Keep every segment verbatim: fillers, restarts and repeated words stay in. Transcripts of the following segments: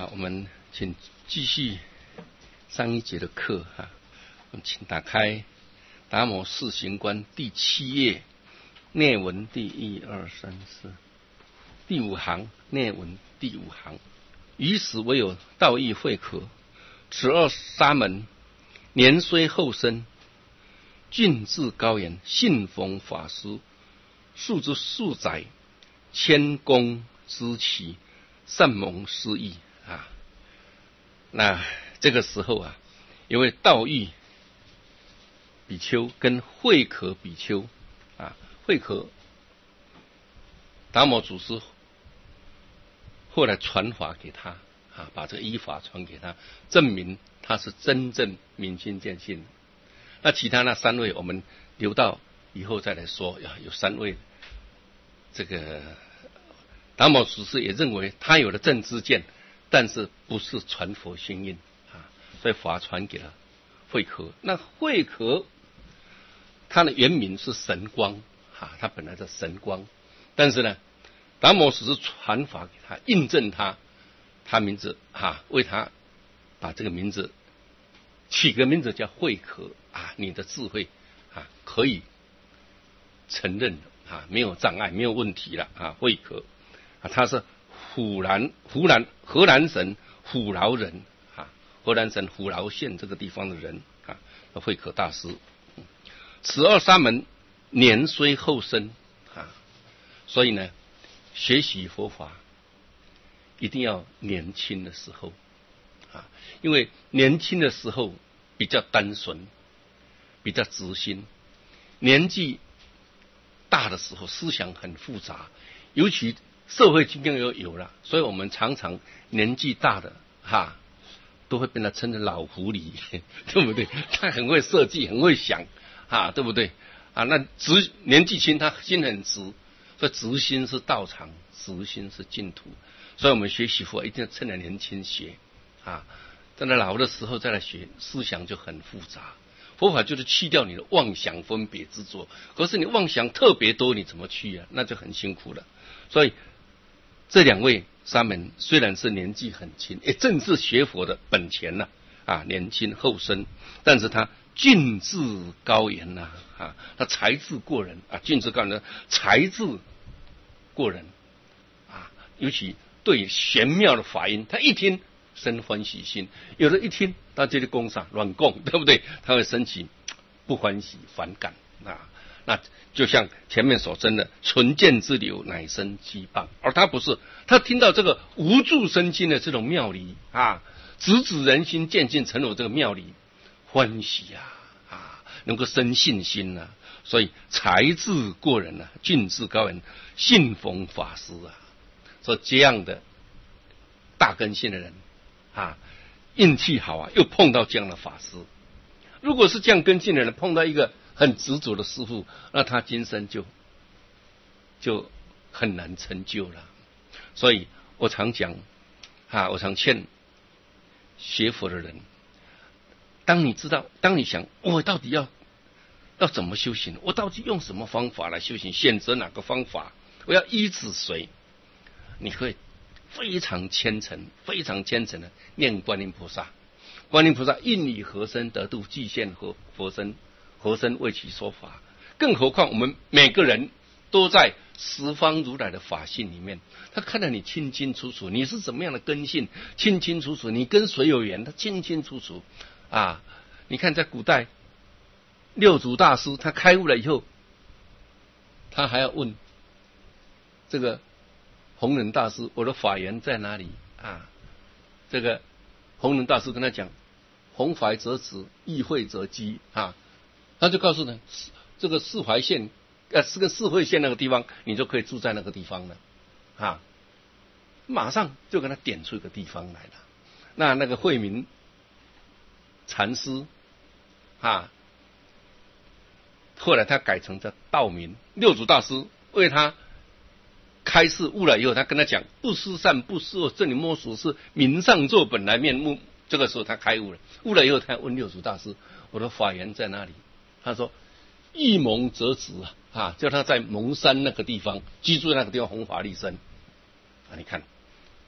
好，我们请继续上一节的课哈。我们请打开《达摩四行观》第七页内文第一二三四第五行内文第五行。于是唯有道义慧可，此二沙门年虽后生，俊志高远，信奉法师，数之数载，谦恭知齐，善蒙师意啊。那这个时候啊，因为道义比丘跟慧可比丘啊，慧可达摩祖师后来传法给他啊，把这个依法传给他，证明他是真正明心见性。那其他那三位我们留到以后再来说。有三位，这个达摩祖师也认为他有了正知见，但是不是传佛心印啊，所以法传给了慧可。那慧可他的原名是神光啊，他本来是神光，但是呢，达摩只是传法给他，印证他，他名字啊，为他把这个名字起个名字叫慧可啊，你的智慧啊可以承认啊，没有障碍，没有问题了啊，慧可啊，他是湖南湖南河南省虎牢人啊，河南省虎牢县这个地方的人啊，慧可大师。此二沙门年虽后生啊，所以呢，学习佛法一定要年轻的时候啊，因为年轻的时候比较单纯，比较直心。年纪大的时候思想很复杂，尤其社会经验又有了，所以我们常常年纪大的哈，都会被他称成老狐狸，对不对？他很会设计，很会想啊，对不对啊？那直年纪轻，他心很直，所以直心是道场，直心是净土。所以我们学习佛一定要趁着年轻学啊，等到老的时候再来学，思想就很复杂。佛法就是去掉你的妄想分别执着，可是你妄想特别多，你怎么去啊？那就很辛苦了。所以这两位沙门虽然是年纪很轻，也正是学佛的本钱呐 啊, 啊，年轻后生，但是他俊志高远呐 啊, 啊，他才智过人啊，俊志高远，才智过人啊，尤其对玄妙的法音，他一听生欢喜心，有的一听他这里供上乱供，对不对？他会升起不欢喜反感啊。那就像前面所称的纯见之流乃生羁绊，而他不是，他听到这个无助身心的这种妙理啊，直指人心，渐进成我这个妙理，欢喜啊啊，能够生信心啊，所以才智过人啊，俊志高远，信奉法师啊，所以这样的大根性的人啊，运气好啊，又碰到这样的法师。如果是这样根性的人碰到一个很执着的师父，那他今生就就很难成就了。所以我常讲啊，我常劝学佛的人，当你知道，当你想我到底要要怎么修行，我到底用什么方法来修行，选择哪个方法，我要依止谁，你会非常虔诚，非常虔诚的念观音菩萨。观音菩萨应以何身得度，具现何佛身，何身为其说法。更何况我们每个人都在十方如来的法性里面，他看得你清清楚楚，你是怎么样的根性，清清楚楚，你跟谁有缘，他清清楚楚啊。你看在古代六祖大师他开悟了以后，他还要问这个弘忍大师，我的法缘在哪里啊？这个弘忍大师跟他讲，弘法则止，意会则机啊。他就告诉他，这个四怀县呃，是个四会县那个地方，你就可以住在那个地方了啊。马上就跟他点出一个地方来了。那那个慧明禅师啊，后来他改成叫道明。六祖大师为他开示悟了以后，他跟他讲，不思善不思恶，这里摸属是明上座本来面目。这个时候他开悟了，悟了以后他问六祖大师，我的法缘在哪里？他说一蒙则止啊，叫他在蒙山那个地方居住，在那个地方弘法利生啊。你看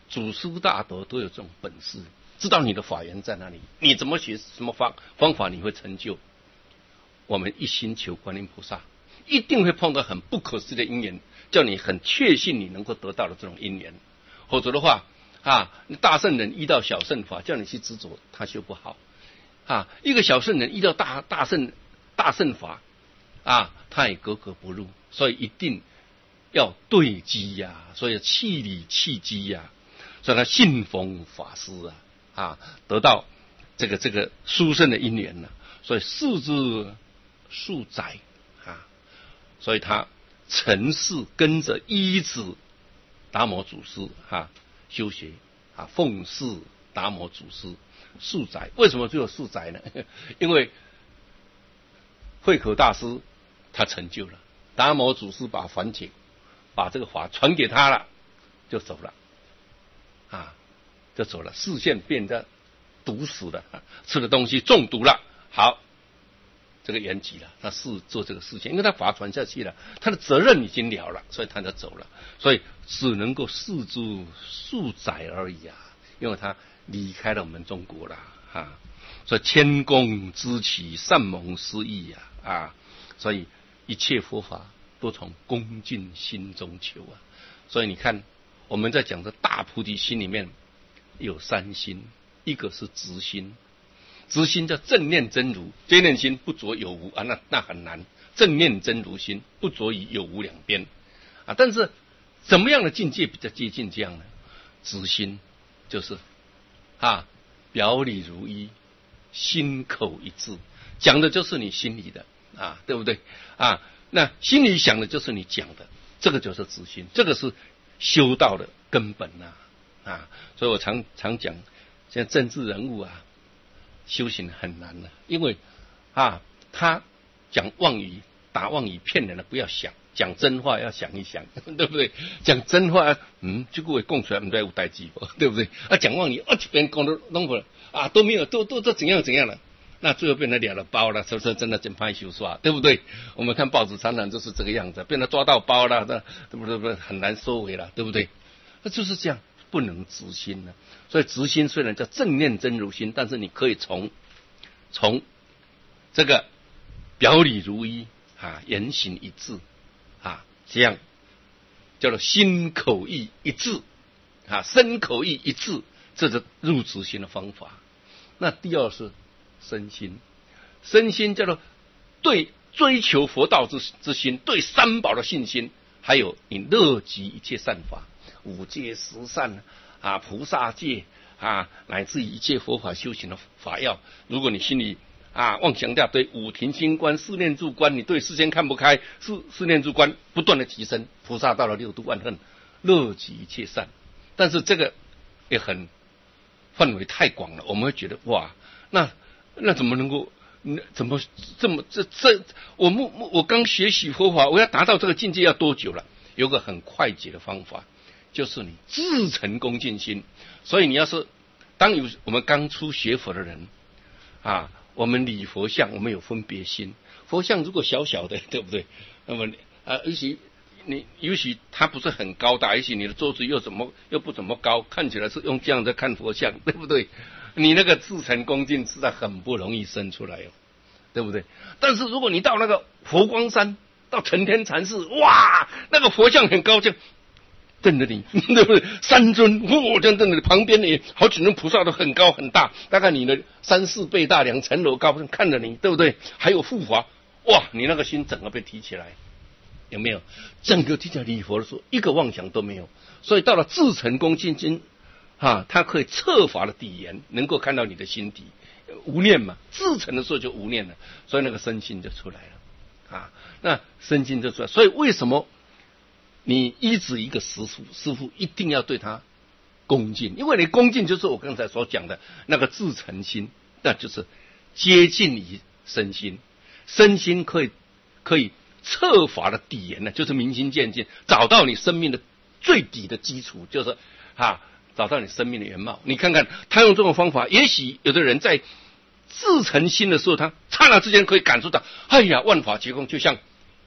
祖师大德都有这种本事，知道你的法源在哪里，你怎么学什么方方法你会成就。我们一心求观音菩萨，一定会碰到很不可思议的因缘，叫你很确信你能够得到的这种因缘。否则的话啊，大圣人遇到小圣法，叫你去执着，他修不好啊。一个小圣人遇到大大圣大圣法啊，他也格格不入。所以一定要对机呀、啊，所以气理气机呀、啊，所以他信奉法师啊啊，得到这个这个殊胜的因缘呢、啊。所以世之数载啊，所以他承事跟着依止达摩祖师啊修学啊，奉事达摩祖师数载。为什么只有数载呢？因为慧可大师他成就了，达摩祖师把梵解把这个法传给他了，就走了啊，就走了，视线变得毒死了，吃的东西中毒了。好，这个圆寂了，他是做这个事情，因为他法传下去了，他的责任已经了了，所以他就走了，所以只能够视诸数载而已啊，因为他离开了我们中国了啊，所以谦恭知其善蒙施益啊啊，所以一切佛法都从恭敬心中求啊。所以你看我们在讲的大菩提心里面有三心，一个是直心，直心叫正念真如，这念心不着有无啊，那那很难。正念真如心不着于有无两边啊，但是怎么样的境界比较接近这样呢？直心就是啊，表里如一，心口一致，讲的就是你心里的啊，对不对啊？那心里想的就是你讲的，这个就是直心，这个是修道的根本呐 啊, 啊！所以我常常讲，现在政治人物啊，修行很难了，因为啊，他讲妄语、打妄语骗人的不要想，讲真话要想一想，对不对？讲真话，嗯，这个话讲出来不知有代志不，对不对？啊，讲妄语，啊，这边讲的弄不了啊，都没有，都都都怎样怎样了。那最后变成了了包了，是不是真的真派修刷，对不对？我们看报纸常常就是这个样子，变得抓到包了，那对不对？不很难收回了，对不对？那就是这样，不能直心了。所以直心虽然叫正念真如心，但是你可以从从这个表里如一啊，言行一致啊，这样叫做心口意一致啊，身口意一致，这是入直心的方法。那第二是身心，身心叫做对追求佛道之之心，对三宝的信心，还有你乐极一切善法，五戒十善啊，菩萨戒啊，乃至于一切佛法修行的法要。如果你心里啊妄想掉对五停心观、四念住观，你对世间看不开，四四念住观不断的提升，菩萨到了六度万恨，乐极一切善。但是这个也很范围太广了，我们会觉得哇，那那怎么能够？怎么这么这这？我目我刚学习佛法，我要达到这个境界要多久了？有个很快捷的方法，就是你自诚恭敬心。所以你要是当有我们刚出学佛的人啊，我们礼佛像，我们有分别心。佛像如果小小的，对不对？那么啊，尤其你尤其它不是很高大，也许你的桌子又怎么又不怎么高，看起来是用这样在看佛像，对不对？你那个自诚恭敬实在很不容易生出来哦，对不对？但是如果你到那个佛光山，到成天禅寺，哇，那个佛像很高，这样瞪着你，对不对？三尊，哇，这样瞪着你，旁边的好几尊菩萨都很高很大，大概你的三四倍大，两层楼高，看着你，对不对？还有护法，哇，你那个心整个被提起来，有没有？整个提起来礼佛的时候，一个妄想都没有。所以到了自诚恭敬心。啊，他可以彻法的底言，能够看到你的心底无念嘛，自诚的时候就无念了，所以那个身心就出来了啊，那身心就出来。所以为什么你依止一个师父，师父一定要对他恭敬？因为你恭敬就是我刚才所讲的那个自诚心，那就是接近于身心，身心可以可以彻法的底言呢，就是明心见性，找到你生命的最底的基础，就是啊。找到你生命的原貌，你看看他用这种方法，也许有的人在自诚心的时候，他刹那之间可以感受到，哎呀，万法皆空，就像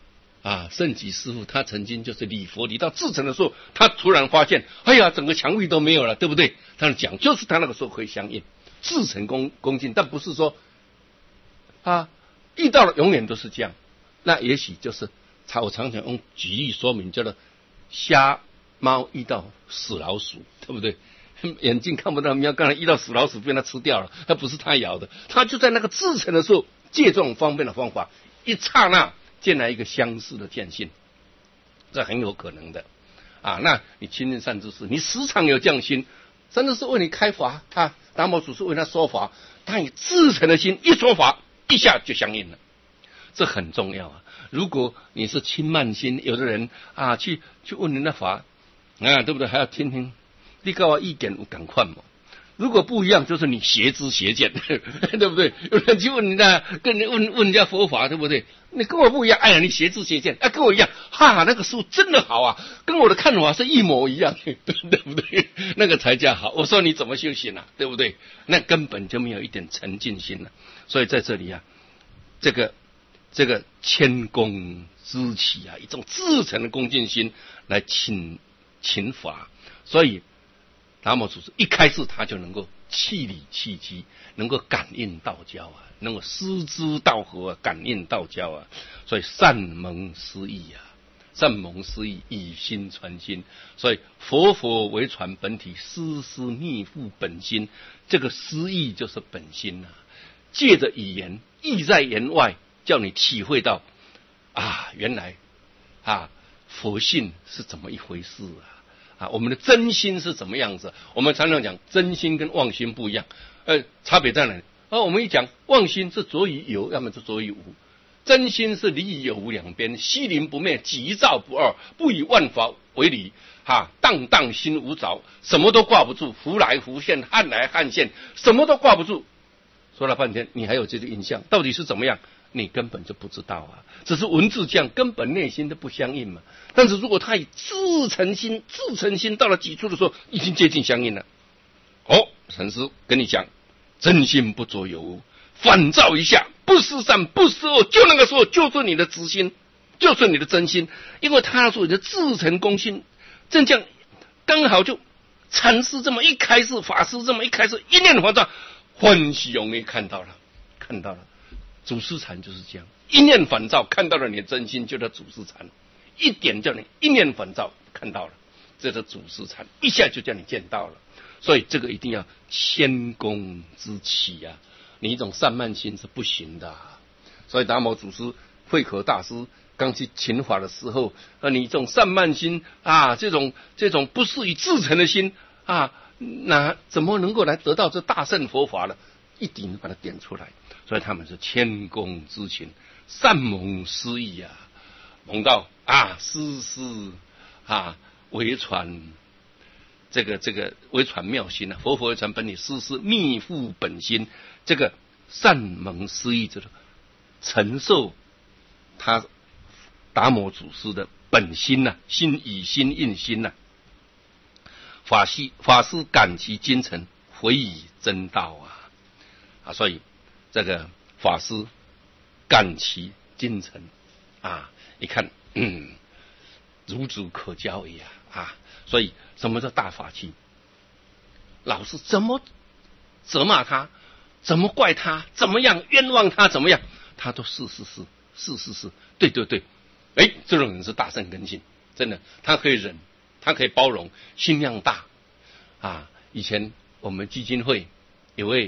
啊，圣吉师父他曾经就是礼佛礼到至诚的时候，他突然发现，哎呀，整个墙壁都没有了，对不对？他的讲就是他那个时候可以相应，至诚恭恭敬，但不是说啊遇到了永远都是这样。那也许就是我常常用举例说明，叫做瞎猫遇到死老鼠，对不对？眼睛看不到喵，刚才遇到死老鼠被它吃掉了，那不是他咬的，他就在那个至诚的时候，借这种方便的方法，一刹那见来一个相似的见性，这很有可能的啊。那你亲近善知识，你时常有这样心，真的是为你开法，他达摩祖师为他说法，他以至诚的心一说法，一下就相应了，这很重要啊。如果你是轻慢心，有的人啊去去问人家法啊，对不对？还要听听你跟我意见有同款嘛？如果不一样，就是你邪知邪见，对不对？有人去问人家，跟你问问人家佛法，对不对？你跟我不一样，哎呀，你邪知邪见，啊，跟我一样，哈，那个书真的好啊，跟我的看法是一模一样，对不对？那个才叫好。我说你怎么修行啊？对不对？那根本就没有一点沉静心了。所以在这里啊，这个这个谦恭之起啊，一种至诚的恭敬心来请请法，所以达摩祖师一开始他就能够气理气机，能够感应道交啊，能够师之道合啊，感应道交啊，所以善蒙师意啊，善蒙师意，以心传心。所以佛佛为传本体，师师密付本心。这个师意就是本心啊，借着语言，意在言外，叫你体会到啊，原来啊佛性是怎么一回事啊。啊，我们的真心是怎么样子？我们常常讲真心跟妄心不一样，呃，差别在哪里？而、啊、我们一讲妄心是着于有，要么是着于无；真心是离有无两边，虚灵不灭，急躁不二，不以万法为理，哈，荡荡心无着，什么都挂不住，浮来浮现，撼来撼现，什么都挂不住。说了半天，你还有这个印象，到底是怎么样？你根本就不知道啊，只是文字这样，根本内心都不相应嘛。但是如果他以至诚心，至诚心到了几处的时候，已经接近相应了。哦，禅师跟你讲，真心不着有无，反照一下，不思善，不思恶，就那个时候就是你的直心，就是你的真心，因为他说你的至诚恭心，正这样刚好就禅师这么一开始，法师这么一开始，一念反照，欢喜容易看到了，看到了。祖师禅就是这样，一念反照看到了你的真心，就叫祖师禅。一点叫你一念反照看到了，这是祖师禅，一下就叫你见到了。所以这个一定要谦恭之起啊，你一种散漫心是不行的、啊。所以达摩祖师、慧可大师刚去请法的时候，那你这种散漫心啊，这种这种不是以至诚的心啊，那怎么能够来得到这大乘佛法呢？一定把它点出来。所以他们是谦恭之情，善蒙师意啊，蒙到啊师师啊为传这个这个为传妙心啊，佛佛为传本体，师师密付本心，这个善蒙师意，就是承受他达摩祖师的本心呐、啊，心以心印心呐、啊，法师法师感其精诚，回以真道啊啊，所以。这个法师感其精诚啊，你看，嗯，孺子可教也啊。所以什么叫大法器？老师怎么责骂他，怎么怪他，怎么样冤枉他，怎么样，他都是是是是是是，对对对，哎，这种人是大善根性，真的，他可以忍，他可以包容，心量大啊。以前我们基金会有位。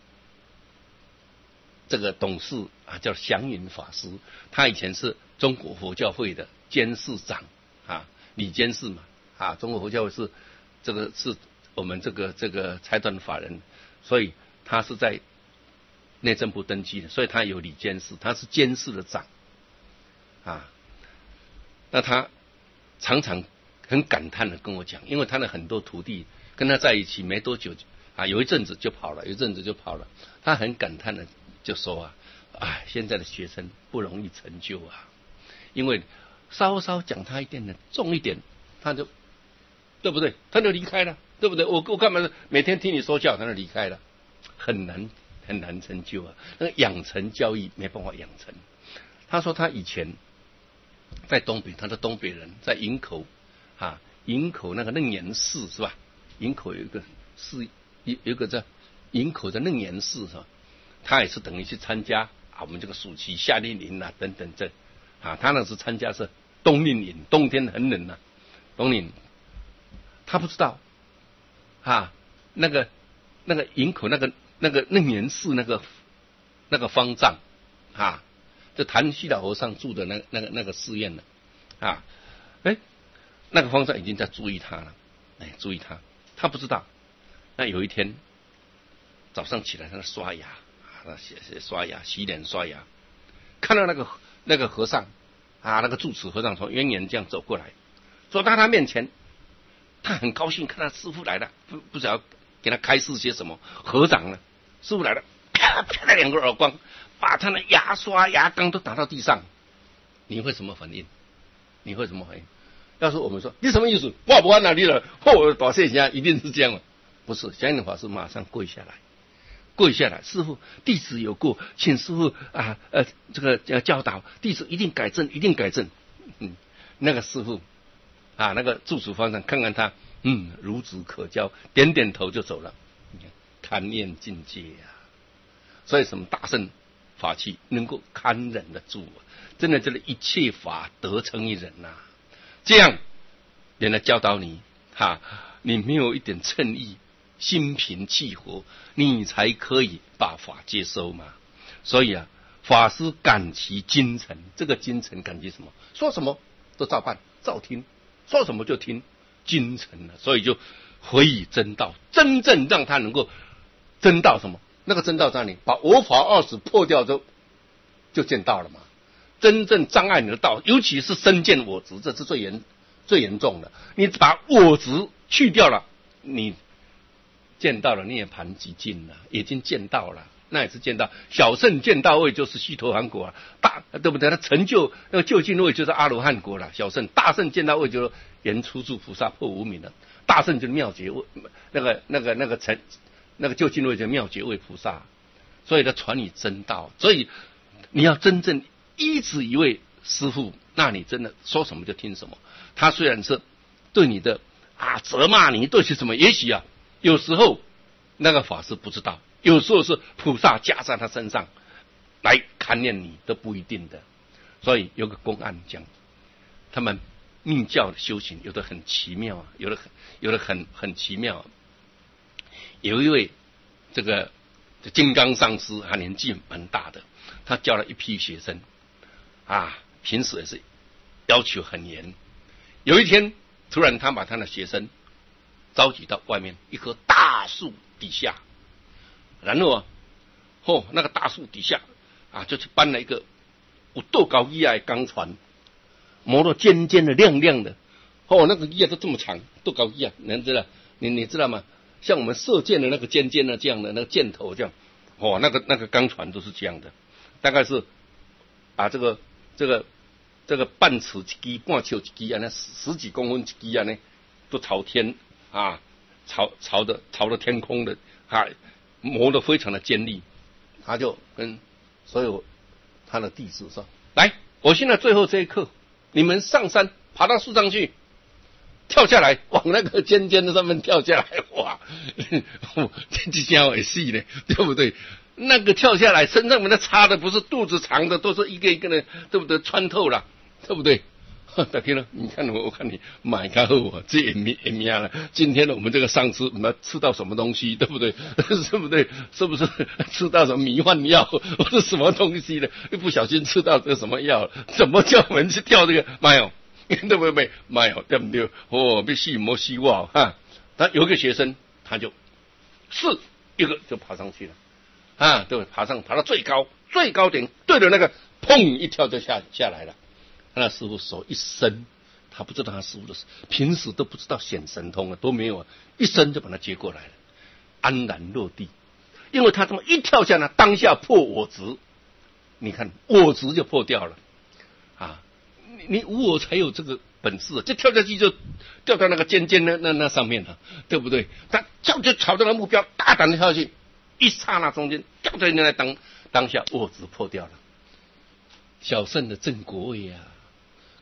这个董事啊，叫祥云法师，他以前是中国佛教会的监事长啊，理监事嘛啊，中国佛教会是这个是我们这个这个财团法人，所以他是在内政部登记的，所以他有理监事，他是监事的长啊。那他常常很感叹的跟我讲，因为他的很多徒弟跟他在一起没多久啊，有一阵子就跑了，有一阵子就跑了，他很感叹的。就说啊，哎，现在的学生不容易成就啊，因为稍稍讲他一点的重一点，他就对不对？他就离开了，对不对？我我干嘛每天听你说教，他就离开了，很难很难成就啊。那个养成教育没办法养成。他说他以前在东北，他是东北人，在营口啊，营口那个楞严寺是吧？营口有一个寺，有有一个在营口的楞严寺是吧？他也是等于去参加啊，我们这个暑期夏令营啊等等这啊，他那是参加是冬令营，冬天很冷啊，冬令营，他不知道啊，那个那个营口那个那个楞严寺那个那个方丈啊。就谭虚老和尚住的那那个那个寺院了啊，哎，那个方丈已经在注意他了，哎，注意他，他不知道。那有一天早上起来，他刷牙，他刷牙、洗脸、刷牙，看到那个那个和尚啊，那个住持和尚从远远这样走过来，走到他面前，他很高兴，看他师父来了，不不知道给他开示些什么。和尚呢，师父来了，啪啪了两个耳光。把他的牙刷、牙缸都打到地上，你会什么反应？你会什么反应？要是我们说你什么意思？我不往哪里了？我多谢下一定是这样吗？不是，祥云法师马上跪下来，跪下来，师父，弟子有过，请师父啊呃这个教导，弟子一定改正，一定改正。嗯，那个师父啊，那个住持方丈看看他，嗯，孺子可教，点点头就走了。你看，堪念境界呀、啊，所以什么大圣法器能够堪忍得住、啊，真的，这个一切法得成一人呐、啊。这样，人来教导你，哈，你没有一点称意，心平气和，你才可以把法接收嘛。所以啊，法师感其精诚，这个精诚感其什么？说什么都照办，照听，说什么就听，精诚了，所以就回以真道，真正让他能够真道什么？那个真道在哪里？把我法二执破掉就就见道了嘛。真正障碍你的道，尤其是身见我执，这是最严最严重的。你把我执去掉了，你见到了涅槃极尽了，已经见到了，那也是见到。小圣见到位就是须陀洹国了，大对不对？他成就那个究竟位就是阿罗汉国了。小圣大圣见到位就是圆初住菩萨破无明了，大圣就是妙觉位，那个那个那个成。那个究竟位就妙觉位菩萨，所以他传你真道。所以你要真正依止一位师父，那你真的说什么就听什么。他虽然是对你的啊责骂你，对些什么，也许啊有时候那个法师不知道，有时候是菩萨加在他身上来勘验你，都不一定的。所以有个公案讲，他们密教的修行有的很奇妙啊，有的很有的很很奇妙、啊。有一位这个金刚上师，他年纪蛮大的，他教了一批学生啊，平时也是要求很严。有一天，突然他把他的学生召集到外面一棵大树底下，然后啊，哦，那个大树底下啊，就去搬了一个有多高一的钢船，磨得尖尖的、亮亮的，哦，那个叶都这么长，多高一啊，你知道？你你知道吗？像我们射箭的那个尖尖的这样的那个箭头这样，哦，那个那个钢船都是这样的，大概是啊这个这个这个半尺一支，半尺一支啊，那十几公分一支啊，呢都朝天啊，朝朝着朝着天空的啊，磨得非常的尖利。他就跟所有他的弟子说：“来，我现在最后这一刻，你们上山爬到树上去。”跳下来，往那个尖尖的上面跳下来，哇！这这家伙也细呢，对不对？那个跳下来，身上面的插的不是肚子长的，都是一个一个的，对不对？穿透了，对不对？大哥了，你看我，我看你买开后啊，这也没也没了。今天呢，我们这个上吃，我们吃到什么东西，对不对？是不对？是不是吃到什么迷幻药或者什么东西呢？一不小心吃到这个什么药，怎么叫我们去跳这个？没有。对不对？没有，对不对？哦，必须没希望哈。他有一个学生，他就是一个就爬上去了啊，对，爬上爬到最高最高点，对着那个砰一跳就下下来了。他那师傅手一伸，他不知道他师傅的事，平时都不知道显神通啊，都没有啊，一伸就把他接过来了，安然落地。因为他这么一跳下来，当下破我执，你看我执就破掉了啊。你无我才有这个本事，就跳下去就掉到那个尖尖的那那上面了，对不对？他跳就朝着那目标大胆的跳下去，一刹那中间掉在那当当下我执破掉了。小圣的正果位啊，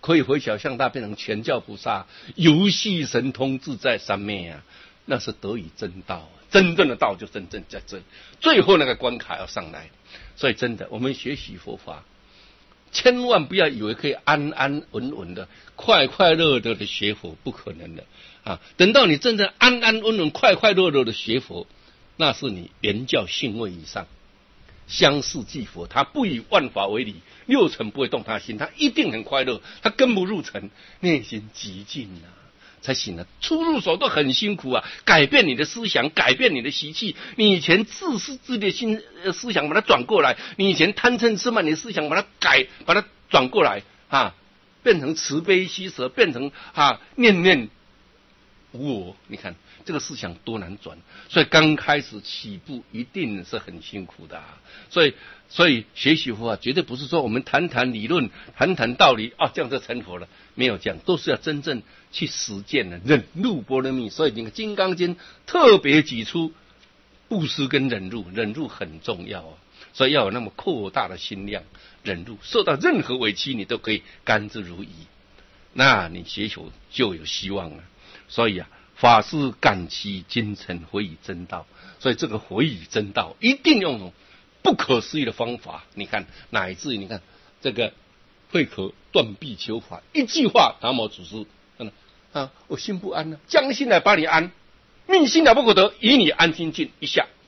可以回小向大变成全教菩萨，游戏神通自在三昧啊，那是得以真道，真正的道就真正在这，最后那个关卡要上来。所以真的，我们学习佛法，千万不要以为可以安安稳稳的、快快乐乐的学佛，不可能的啊！等到你真正安安稳稳、快快乐乐的学佛，那是你圆教性位以上。相似即佛，他不以万法为理，六尘不会动他心，他一定很快乐，他根不入尘，内心极静啊，才行了。初入手都很辛苦啊，改变你的思想，改变你的习气。你以前自私自利的心思想，把它转过来；你以前贪嗔痴慢的思想，把它改，把它转过来啊，变成慈悲喜舍，变成啊念念无我。你看这个思想多难转，所以刚开始起步一定是很辛苦的啊。所以，所以学习佛法绝对不是说我们谈谈理论、谈谈道理啊，这样就成佛了。没有这样，都是要真正去实践的忍辱波罗蜜。所以，你看《金刚经》特别举出布施跟忍辱，忍辱很重要啊。所以要有那么扩大的心量，忍辱，受到任何委屈你都可以甘之如饴，那你学佛就有希望了。所以啊，法师感其精诚，回以真道。所以这个回以真道，一定用不可思议的方法。你看，乃至于你看这个慧可断臂求法，一句话，达摩祖师啊，我心不安呢、啊，将心来把你安，命心来不可得，以你安心静一下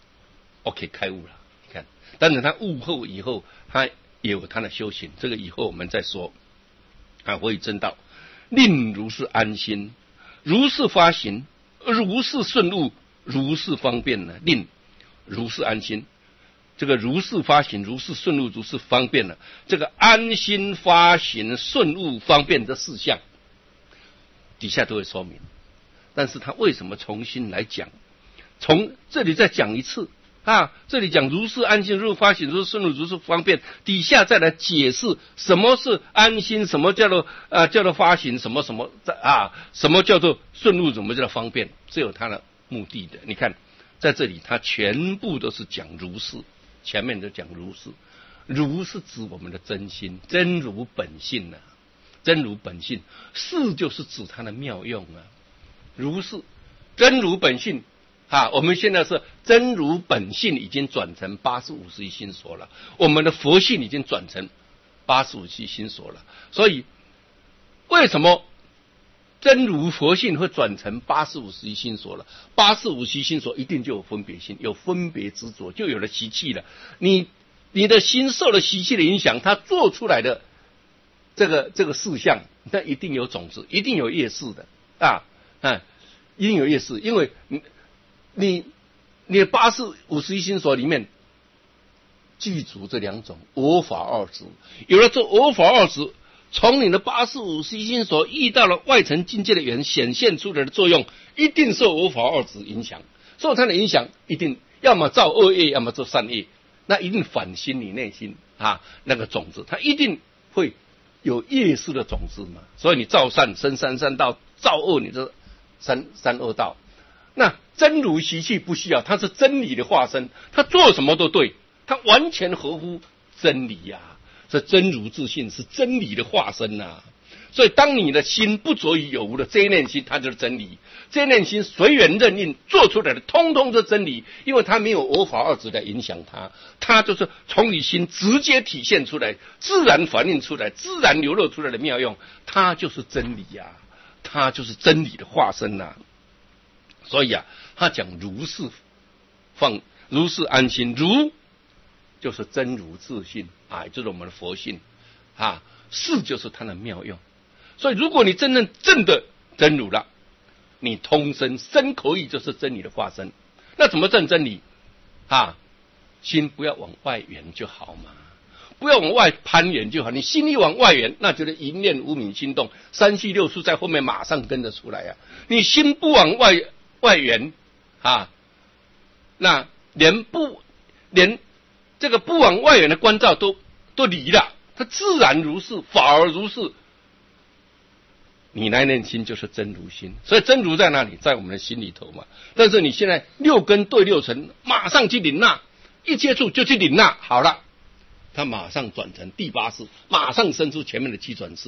，OK 开悟了。你看，但是他悟后以后，他也有他的修行，这个以后我们再说。啊，回以真道，令如是安心，如是发行，如是顺悟，如是方便呢，令如是安心。这个如是发行，如是顺悟，如是方便了。这个安心、发行、顺悟、方便这四项，底下都会说明。但是他为什么重新来讲？从这里再讲一次啊！这里讲如是安心，如是发行，如是顺悟，如是方便。底下再来解释什么是安心，什么叫做啊叫做发行，什么什么啊什么叫做顺悟，什么叫做方便，是有它的目的的。你看，在这里他全部都是讲如是。前面都讲如是，如是指我们的真心，真如本性啊，真如本性，是就是指它的妙用啊。如是真如本性啊，我们现在是真如本性已经转成八十五十一心所了，我们的佛性已经转成八十五十一心所了。所以为什么真如佛性会转成八十五十一心所了？八十五十一心所一定就有分别心，有分别执着，就有了习气了。你你的心受了习气的影响，它做出来的这个这个事项，那一定有种子，一定有业识的啊啊，一定有业识，因为你你你的八十五十一心所里面具足这两种我法二执，有了这我法二执。从你的八十五十一心所遇到了外层境界的缘显现出来的作用，一定受我法二执影响，受它的影响，一定要么造恶业，要么做善业，那一定反心你内心啊那个种子，它一定会有业识的种子嘛。所以你造善生三善道，造恶你这三三恶道。那真如习气不需要，它是真理的化身，它做什么都对，它完全合乎真理呀、啊。这真如自性是真理的化身呐、啊，所以当你的心不着于有无的这一念心，它就是真理。这一念心随缘任应做出来的，通通是真理，因为它没有我法二执来影响它，它就是从你心直接体现出来，自然反映出来，自然流露出来的妙用，它就是真理呀、啊，它就是真理的化身呐、啊。所以啊，他讲如是放，如是安心，如。就是真如自性啊，就是我们的佛性啊，是就是它的妙用。所以，如果你真正正的真如了，你通身身口意就是真理的化身。那怎么证真理啊？心不要往外圆就好嘛，不要往外攀缘就好。你心一往外圆，那就是一念无明心动，三系六数在后面马上跟着出来啊。你心不往外外圆啊，那连不连。这个不往外缘的关照都都离了，它自然如是，法而如是。你那念心就是真如心，所以真如在哪里？在我们的心里头嘛。但是你现在六根对六尘，马上去领纳，一接触就去领纳，好了，它马上转成第八识，马上生出前面的七转识，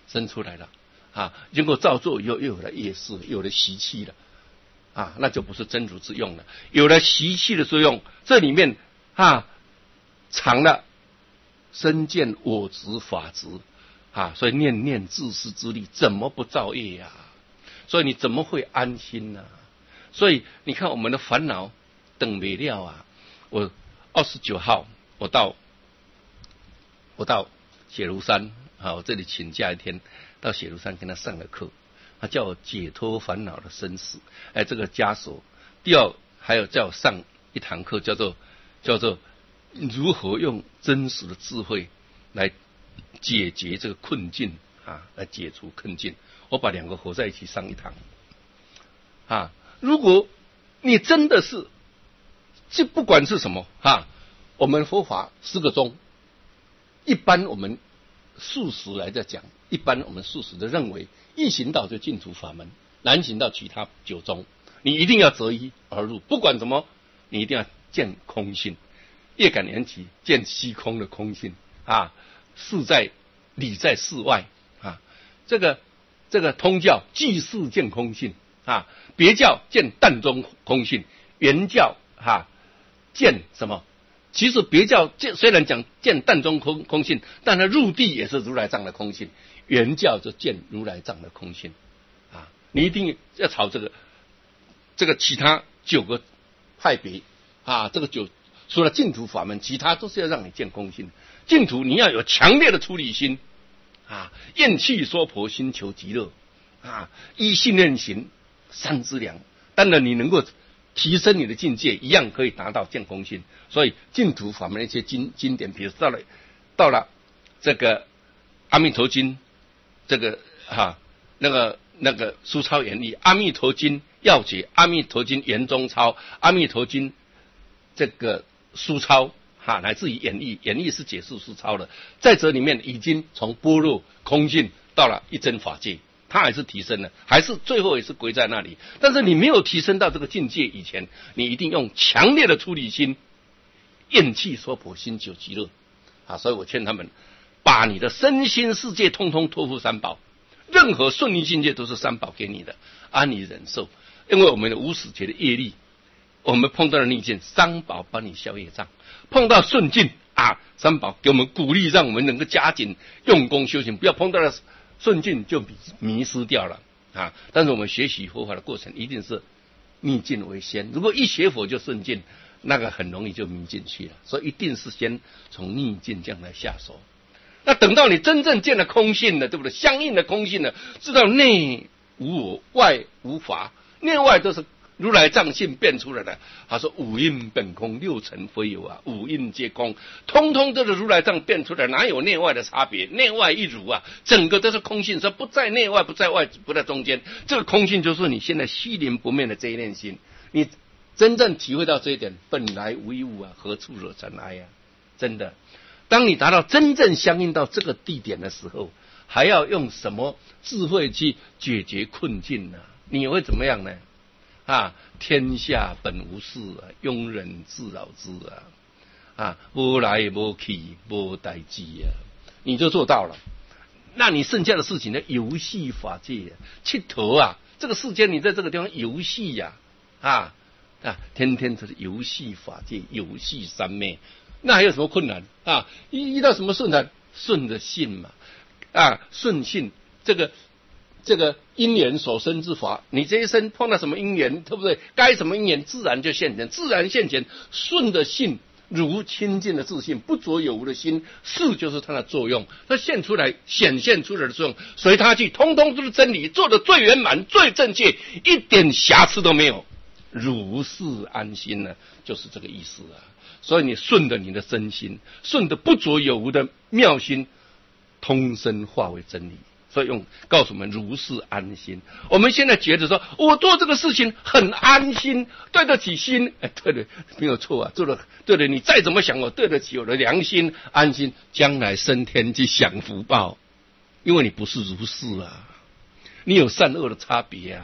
生出来了啊，经过造作以后，又有了业识，又有了习气了啊，那就不是真如之用了。有了习气的作用，这里面啊藏了身见我执法执啊，所以念念自私之力，怎么不造业呀、啊？所以你怎么会安心呢、啊？所以你看我们的烦恼等没了啊！我二十九号我到我到雪庐山啊，我这里请假一天到雪庐山跟他上了课，他叫我解脱烦恼的生死，哎，这个枷锁。第二还有叫我上一堂课，叫做叫做如何用真实的智慧来解决这个困境啊，来解除困境。我把两个合在一起上一堂啊。如果你真的是，这不管是什么啊，我们佛法四个宗，一般我们素食来在讲，一般我们素食的认为，易行道就净土法门，难行道其他九宗，你一定要择一而入，不管什么，你一定要见空性。业感缘起，见虚空的空性啊，事在理在事外啊，这个这个通教即事见空性啊，别教见淡中空性，原教哈、啊、见什么？其实别教见虽然讲见淡中空空性，但它入地也是如来藏的空性，原教就见如来藏的空性啊，你一定要朝这个这个其他九个派别啊，这个九。除了净土法门，其他都是要让你见空性。净土你要有强烈的出离心啊，厌弃娑婆心求极乐啊，依信念行三资粮。当然你能够提升你的境界，一样可以达到见空性。所以净土法门的一些经经典，比如到了到了这个阿弥陀经，这个哈、啊、那个那个书抄演义，阿弥陀经要解，阿弥陀经言中抄，阿弥陀经这个书抄哈，乃至于演义，演义是解释书抄的，在这里面已经从般若空性到了一真法界，它还是提升了，还是最后也是归在那里。但是你没有提升到这个境界以前，你一定用强烈的出离心，厌弃娑婆心求极乐啊！所以我劝他们，把你的身心世界通通托付三宝，任何顺利境界都是三宝给你的，安你忍受。因为我们的无始劫的业力。我们碰到了逆境，三宝帮你消业障；碰到顺境啊，三宝给我们鼓励，让我们能够加紧用功修行，不要碰到了顺境就迷失掉了啊。但是我们学习佛法的过程，一定是逆境为先。如果一学佛就顺境，那个很容易就迷进去了。所以一定是先从逆境这样来下手。那等到你真正见了空性了，对不对？相应的空性了，知道内无我，外无法，内外都是。如来藏性变出来了，他说五蕴本空，六尘非有啊，五蕴皆空，通通都是如来藏变出来，哪有内外的差别？内外一如啊，整个都是空性，说不在内外，不在外，不在中间。这个空性就是你现在虚灵不灭的这一念心，你真正体会到这一点，本来无一物啊，何处惹尘埃啊？真的，当你达到真正相应到这个地点的时候，还要用什么智慧去解决困境呢、啊？你会怎么样呢？啊，天下本无事啊，庸人自扰之啊！啊，无来无去，无代志啊，你就做到了。那你剩下的事情呢？游戏法界，气头啊！这个世间你在这个地方游戏呀、啊，啊啊，天天都是游戏法界，游戏三昧，那还有什么困难啊？遇到什么困难？顺着性嘛，啊，顺性这个。这个因缘所生之法，你这一生碰到什么因缘，对不对？该什么因缘自然就现前，自然现前，顺着性如清净的自信，不着有无的心，是就是它的作用，它现出来显现出来的作用，随它去，通通都是真理，做的最圆满、最正确，一点瑕疵都没有，如是安心呢，就是这个意思啊。所以你顺着你的真心，顺着不着有无的妙心，通身化为真理。所以用告诉我们如是安心。我们现在觉得说，我做这个事情很安心，对得起心，哎，对的，没有错啊，做的对的。你再怎么想，我对得起我的良心，安心，将来升天去享福报，因为你不是如是啊，你有善恶的差别啊。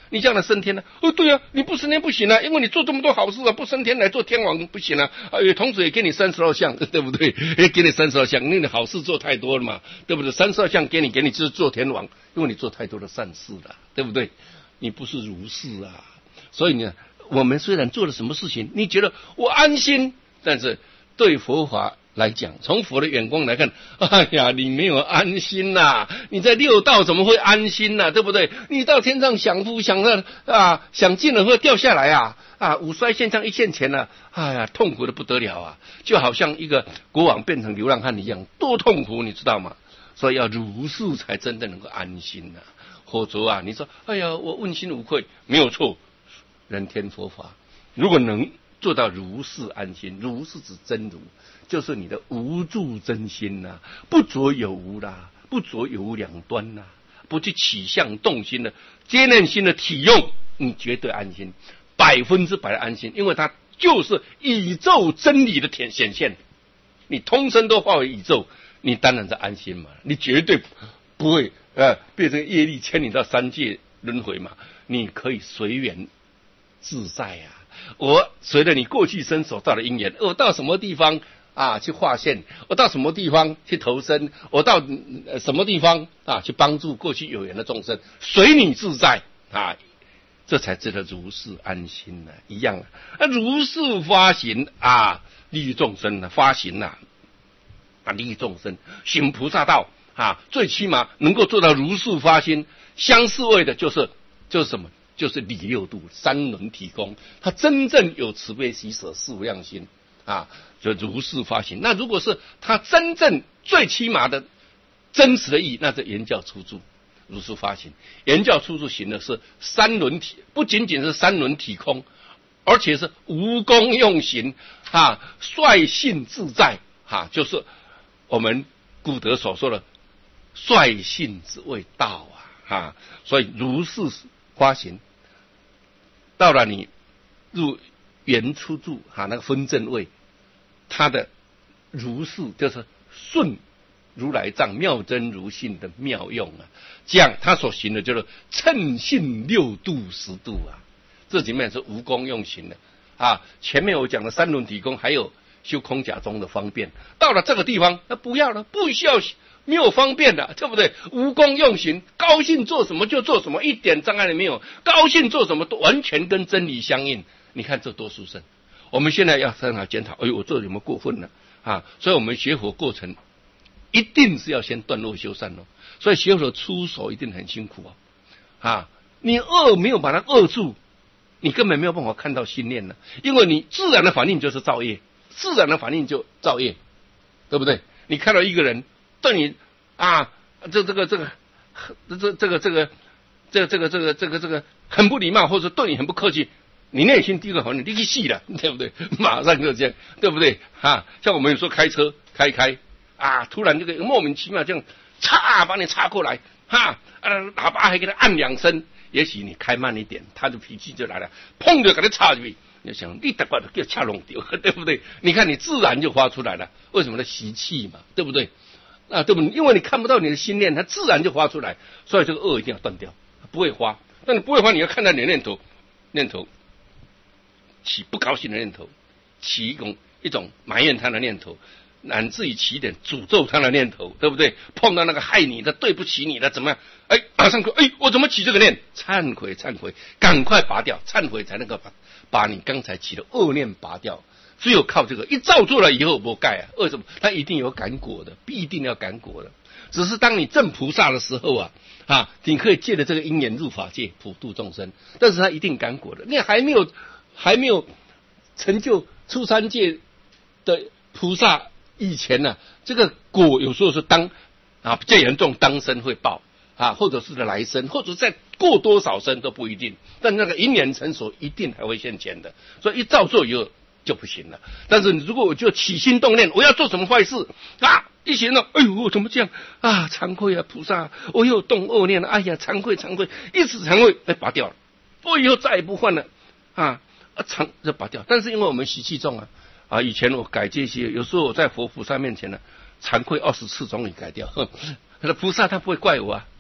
你将来升天了、啊。哦，对啊，你不升天不行啊，因为你做这么多好事啊，不升天来做天王不行啊。啊，同时也给你三十二相，对不对？也给你三十二相，因为你好事做太多了嘛，对不对？三十二相给你，给你就是做天王，因为你做太多的善事了，对不对？你不是如是啊。所以呢，我们虽然做了什么事情，你觉得我安心，但是对佛法来讲，从佛的眼光来看，哎呀，你没有安心呐、啊！你在六道怎么会安心呐、啊？对不对？你到天上享福享乐啊，想进了会掉下来啊啊！五衰现象一现前了、啊，哎呀，痛苦的不得了啊！就好像一个国王变成流浪汉一样，多痛苦，你知道吗？所以要如是才真的能够安心呐、啊。否则啊，你说，哎呀，我问心无愧，没有错，人天佛法，如果能做到如是安心，如是指真如，就是你的无住真心呐、啊，不着有无啦，不着有无两端呐、啊，不去起相动心的接念心的体用，你绝对安心，百分之百的安心，因为它就是宇宙真理的显现。你通身都化为宇宙，你当然是安心嘛，你绝对不会呃变成业力牵你到三界轮回嘛，你可以随缘自在啊。我随着你过去生所到的因缘，我到什么地方啊去化现，我到什么地方去投生，我到、呃、什么地方啊去帮助过去有缘的众生，随你自在啊，这才值得如是安心呢、啊。一样啊，啊如是发行啊，利益众生啊，发行啊，啊利益众生，行菩萨道啊，最起码能够做到如是发心，相似位的就是就是什么？就是理六度三轮体空，他真正有慈悲喜舍四无量心啊，就如是发行。那如果是他真正最起码的真实的意义，那是言教出住如是发行。言教出住行的是三轮体，不仅仅是三轮体空，而且是无功用行啊，率性自在啊，就是我们古德所说的率性之谓道啊啊，所以如是发行。到了你入圆出住哈、啊、那个分正位，他的如是就是顺如来藏妙真如性的妙用啊，这样他所行的就是称性六度十度啊，这里面是无功用行的啊。前面我讲的三轮体空，还有修空假中的方便，到了这个地方那不要了，不需要没有方便的，对不对？无功用行，高兴做什么就做什么，一点障碍都没有。高兴做什么都完全跟真理相应。你看这多殊胜！我们现在要很好检讨，哎呦，我做有没有过分呢？啊，所以我们学佛过程一定是要先断恶修善哦。所以学佛出手一定很辛苦啊！啊，你恶没有把它扼住，你根本没有办法看到心念呢，因为你自然的反应就是造业，自然的反应就造业，对不对？你看到一个人对你啊，这这个这个这这个这个这这个这个这个这个很不礼貌，或者对你很不客气，你内心第一个反应你去死了，对不对？马上就这样，对不对？啊，像我们有时候开车开开啊，突然这个莫名其妙这样插把你插过来，哈啊，喇叭还给他按两声，也许你开慢一点，他的脾气就来了，砰就给他插进去。你想你大概就叫恰弄丢，对不对？你看你自然就发出来了，为什么呢？习气嘛，对不对？啊，对不对？因为你看不到你的心念，它自然就发出来，所以这个恶一定要断掉，不会发。那你不会发，你要看到你的念头，念头起不高兴的念头，起一种一种埋怨他的念头，乃至于起一点诅咒他的念头，对不对？碰到那个害你的、对不起你的，怎么样？哎，马上说，哎，我怎么起这个念？忏悔，忏悔，赶快拔掉，忏悔才能够把把你刚才起的恶念拔掉。只有靠这个一照做了以后不盖啊，为什么？他一定有感果的，必定要感果的。只是当你证菩萨的时候啊，啊，你可以借着这个因缘入法界普度众生，但是他一定感果的。你还没有还没有成就出三界的菩萨以前呢、啊，这个果有时候是当啊最严重当生会报啊，或者是来生，或者再过多少生都不一定。但那个因缘成熟，一定还会现前的。所以一照做以后就不行了。但是如果我就起心动念，我要做什么坏事啊？一行了，哎呦，我怎么这样啊？惭愧啊，菩萨，我又动恶念了。哎呀，惭愧惭愧，一直惭愧，哎，拔掉了。我以后再也不犯了啊！啊，惭就拔掉。但是因为我们习气重啊，啊，以前我改这些，有时候我在佛菩萨面前呢，惭愧二十次终于改掉。呵，菩萨他不会怪我啊，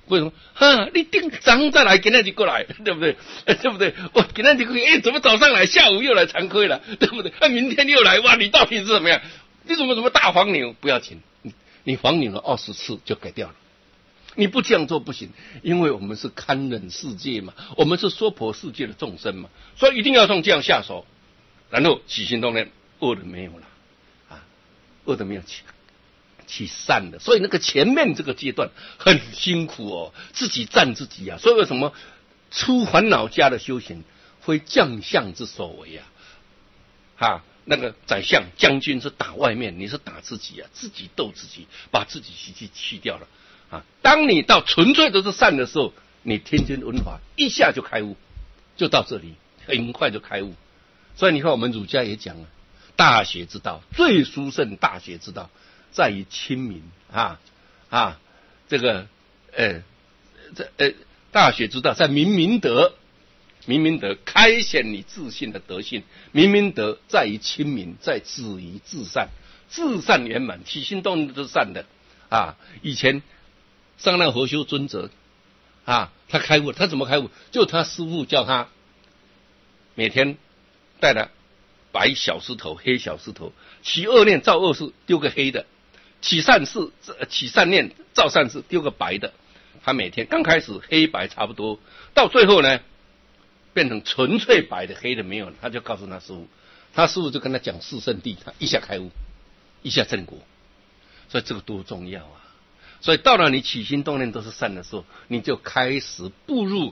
为什么？哈，你顶早上再来，今天就过来，对不对？对不对？我今天就过来，哎，怎么早上来，下午又来常规了，对不对？啊，明天又来，哇，你到底是怎么样？你怎么怎么大黄牛？不要紧，你你黄牛了二十次就改掉了。你不这样做不行，因为我们是堪忍世界嘛，我们是娑婆世界的众生嘛，所以一定要从这样下手，然后起心动念，恶的没有了，啊，恶的没有起。起善的，所以那个前面这个阶段很辛苦哦，自己战自己啊。所以为什么出烦恼家的修行非将相之所为啊？哈，那个宰相将军是打外面，你是打自己啊，自己斗自己，把自己习气去掉了啊。当你到纯粹都是善的时候，你天天闻法一下就开悟，就到这里，很快就开悟。所以你看，我们儒家也讲了，大学之道最殊胜，大学之道。在于亲民啊啊，这个呃这呃大学之道在明明德，明明德开显你自信的德性，明明德在于亲民，在止于至善，至善圆满，起心动念都是善的啊。以前上那合修尊者啊，他开悟，他怎么开悟？就他师父叫他每天带了白小石头、黑小石头，起恶念造恶事，丢个黑的。起善事，起善念，造善事，丢个白的。他每天刚开始黑白差不多，到最后呢，变成纯粹白的，黑的没有了。他就告诉他师父，他师父就跟他讲四圣谛，他一下开悟，一下正果。所以这个多重要啊！所以到了你起心动念都是善的时候，你就开始步入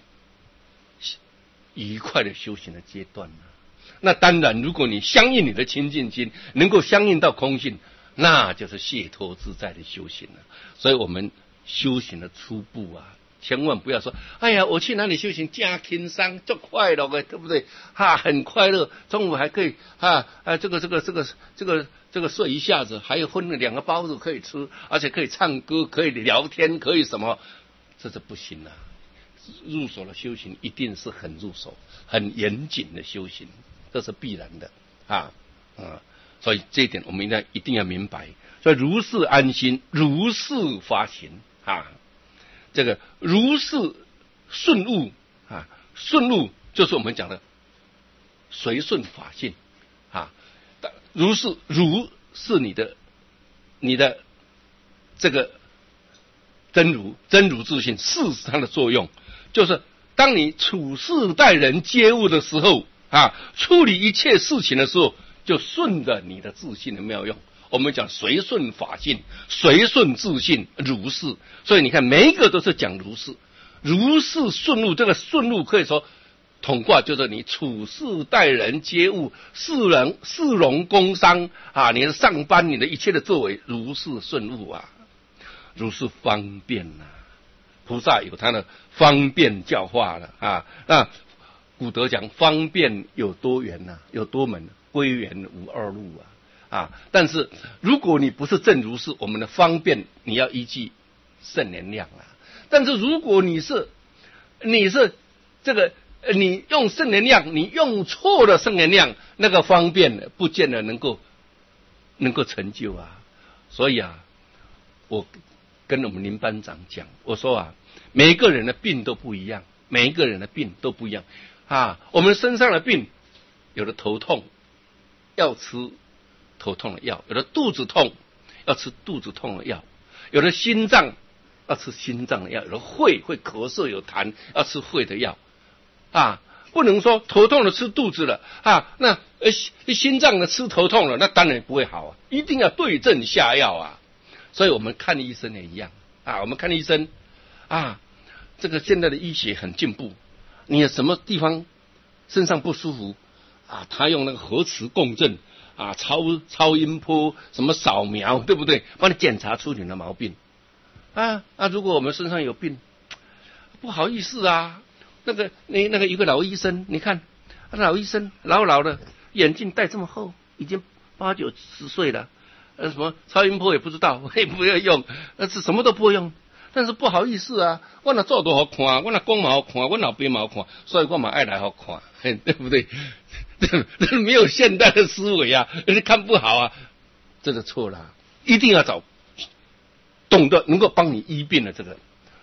愉快的修行的阶段了。那当然，如果你相应你的清净心能够相应到空性，那就是解脱自在的修行了。所以我们修行的初步啊，千万不要说，哎呀，我去哪里修行，加轻松，就快乐的，对不对？哈，很快乐，中午还可以啊啊，这个这个这个这个这个睡一下子，还有分了两个包子可以吃，而且可以唱歌，可以聊天，可以什么？这是不行啊！入手的修行一定是很入手、很严谨的修行，这是必然的啊啊！所以这一点我们应该一定要明白。所以如是安心，如是发行啊，这个如是顺悟啊，顺悟就是我们讲的随顺法性啊。如是如是你的你的这个真如真如自性，是它的作用，就是当你处事待人接物的时候啊，处理一切事情的时候，就顺着你的自信的妙用。我们讲随顺法性，随顺自信，如是。所以你看，每一个都是讲如是，如是顺路。这个顺路可以说统卦就是你处事待人接物，事人事容工商啊，你的上班，你的一切的作为，如是顺路啊，如是方便啊。菩萨有他的方便教化了啊。那古德讲方便有多元呐、啊，有多门，归元无二路啊。啊！但是如果你不是正如是，我们的方便你要依据圣能量啊。但是如果你是你是这个你用圣能量，你用错了圣能量，那个方便不见得能够能够成就啊。所以啊，我跟我们林班长讲，我说啊，每一个人的病都不一样，每一个人的病都不一样啊。我们身上的病，有的头痛要吃头痛的药，有的肚子痛要吃肚子痛的药，有的心脏要吃心脏的药，有的肺会咳嗽有痰要吃肺的药啊。不能说头痛了吃肚子了啊，那呃心脏的吃头痛了，那当然不会好啊，一定要对症下药啊。所以我们看医生也一样啊，我们看医生啊，这个现在的医学很进步，你有什么地方身上不舒服啊，他用那个核磁共振啊，超超音波什么扫描，对不对？帮你检查出你的毛病啊啊！如果我们身上有病，不好意思啊，那个那那个一个老医生，你看老医生老老的，眼镜戴这么厚，已经八九十岁了，呃，什么超音波也不知道，也不要用，那是什么都不会用。但是不好意思啊，我那做多好看，我那光嘛好看，我老爸嘛好看，所以我嘛爱来好看，对不对？没有现代的思维啊，人家看不好啊，这个错了，一定要找懂得能够帮你医病的这个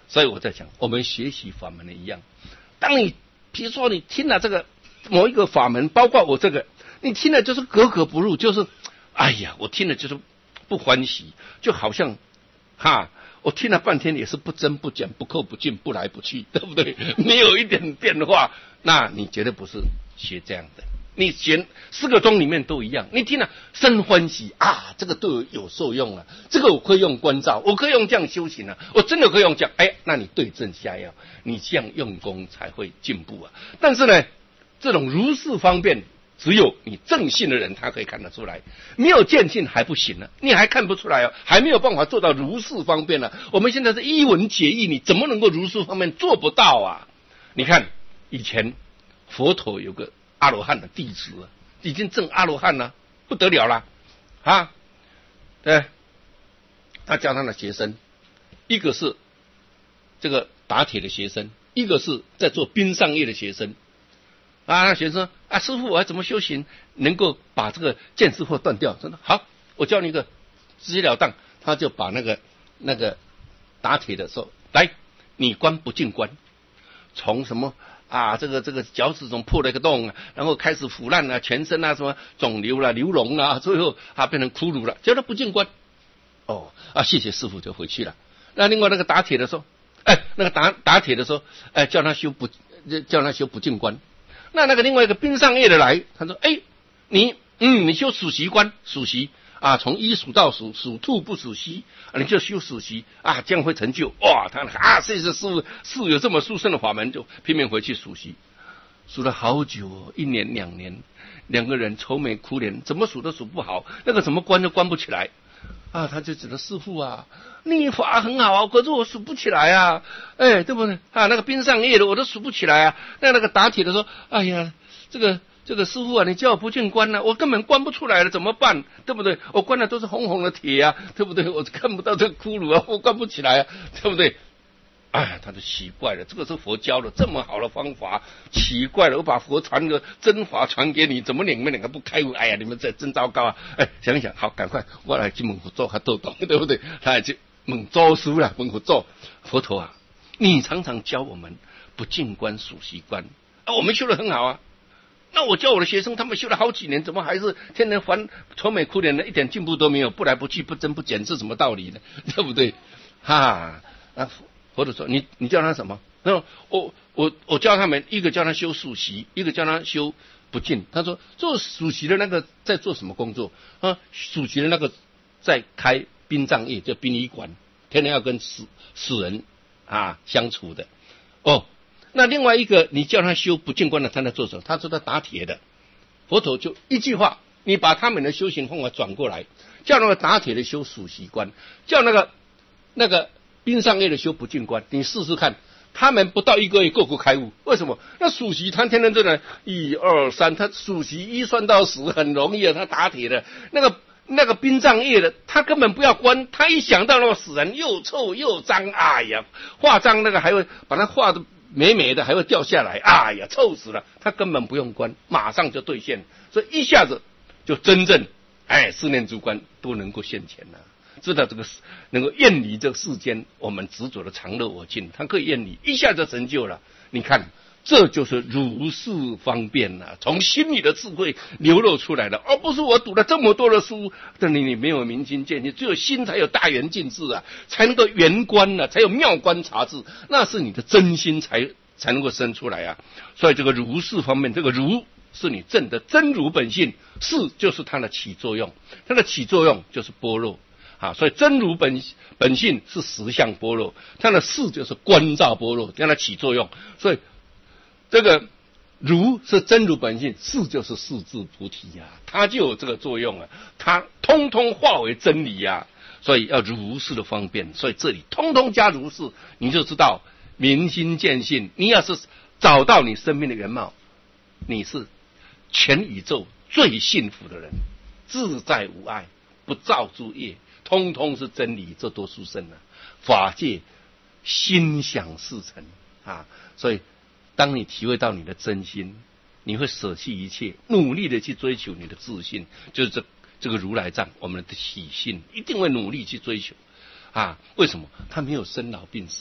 所以我在讲，我们学习法门的一样，当你比如说你听了这个某一个法门，包括我这个，你听了就是格格不入，就是哎呀，我听了就是不欢喜，就好像哈，我听了半天也是不增不减，不扣不进，不来不去，对不对？没有一点变化，那你绝对不是学这样的。你学四个宗里面都一样，你听了生欢喜啊，这个对我有受用了，这个我可以用关照，我可以用这样修行了，我真的可以用这样，哎，那你对症下药，你这样用功才会进步啊。但是呢，这种如是方便，只有你正信的人他可以看得出来，没有见性还不行呢、啊，你还看不出来哦，还没有办法做到如是方便呢、啊。我们现在是一文解义，你怎么能够如是方便？做不到啊！你看以前佛陀有个阿罗汉的弟子，已经证阿罗汉了，不得了了啊！对，他教他的学生，一个是这个打铁的学生，一个是在做冰上业的学生。啊，那学生说啊，师父，我要怎么修行能够把这个见思惑断掉？真的好，我教你一个直截了当，他就把那个那个打铁的时候，来，你观不净观，从什么？啊，这个这个脚趾中破了一个洞啊，然后开始腐烂啊，全身啊什么肿瘤啦、流脓啊，最后啊变成骷髅了，叫他不进关。哦啊，谢谢师父就回去了。那另外那个打铁的时候，哎，那个打打铁的时候，哎，叫他修不叫他修不进关。那那个另外一个冰上业的来，他说，哎，你嗯，你修数息观，数息。啊，从一数到数，数兔不数息，啊，你就修数息啊，这样会成就哇！他啊，谢谢师父，师父有这么殊胜的法门，就拼命回去数息，数了好久哦，一年两年，两个人愁眉苦脸，怎么数都数不好，那个怎么关都关不起来啊！他就指着师父啊，你法很好啊，可是我数不起来啊，哎，对不对啊？那个冰上业的我都数不起来啊，那那个打铁的说，哎呀，这个。这个师父啊，你叫我不进关呢、啊，我根本关不出来了，怎么办？对不对？我关的都是红红的铁啊，对不对？我看不到这个骷髅啊，我关不起来啊，对不对？哎，他就奇怪了，这个是佛教的这么好的方法，奇怪了，我把佛传的真法传给你，怎么你们两个不开悟？哎呀，你们这真糟糕啊！哎，想一想，好，赶快我来去问佛祖还都懂，对不对？他来去问祖师了，问佛祖，佛陀啊，你常常教我们不进关数息观啊，我们修得很好啊。那我教我的学生，他们修了好几年，怎么还是天天烦愁眉苦脸的，一点进步都没有，不来不去，不增不减，是什么道理呢？对不对？哈啊，或者说你你教他什么？那我我我教他们，一个教他修数息，一个教他修不进。他说做数息的那个在做什么工作啊？数息的那个在开殡葬业，叫殡仪馆，天天要跟死死人啊相处的哦。那另外一个，你叫他修不净观的，他在做什么？他说他打铁的。佛陀就一句话，你把他们的修行方法转过来，叫那个打铁的修数息观，叫那个那个冰上业的修不净观，你试试看，他们不到一个月个个开悟。为什么？那数息他天天在那一二三，他数息一算到十很容易啊，他打铁的那个。那个殡葬业的，他根本不要关，他一想到那个死人又臭又脏，哎呀，画章那个还会把它画的美美的，还会掉下来，哎呀，臭死了。他根本不用关，马上就兑现，所以一下子就真正，哎，四念诸观都能够现前了，知道这个能够远离这个世间我们执着的常乐我净，他可以远离，一下就成就了。你看。这就是如是方便啊，从心里的智慧流露出来的，而不是我读了这么多的书，但你你没有明心见性，只有心才有大圆镜智啊，才能够圆观啊，才有妙观察智，那是你的真心才才能够生出来啊。所以这个如是方面，这个如是你证的真如本性，是就是它的起作用，它的起作用就是般若。啊，所以真如本本性是实相般若，它的事就是观照般若，让它起作用。所以这个如是真如本性，是就是是智菩提呀、啊，它就有这个作用啊，它通通化为真理呀、啊，所以要如是的方便。所以这里通通加如是，你就知道明心见性。你要是找到你生命的原貌，你是全宇宙最幸福的人，自在无碍，不造诸业，通通是真理，这多殊胜啊！法界心想事成啊！所以当你体会到你的真心，你会舍弃一切，努力的去追求你的自信，就是这这个如来藏，我们的体性一定会努力去追求啊！为什么？他没有生老病死，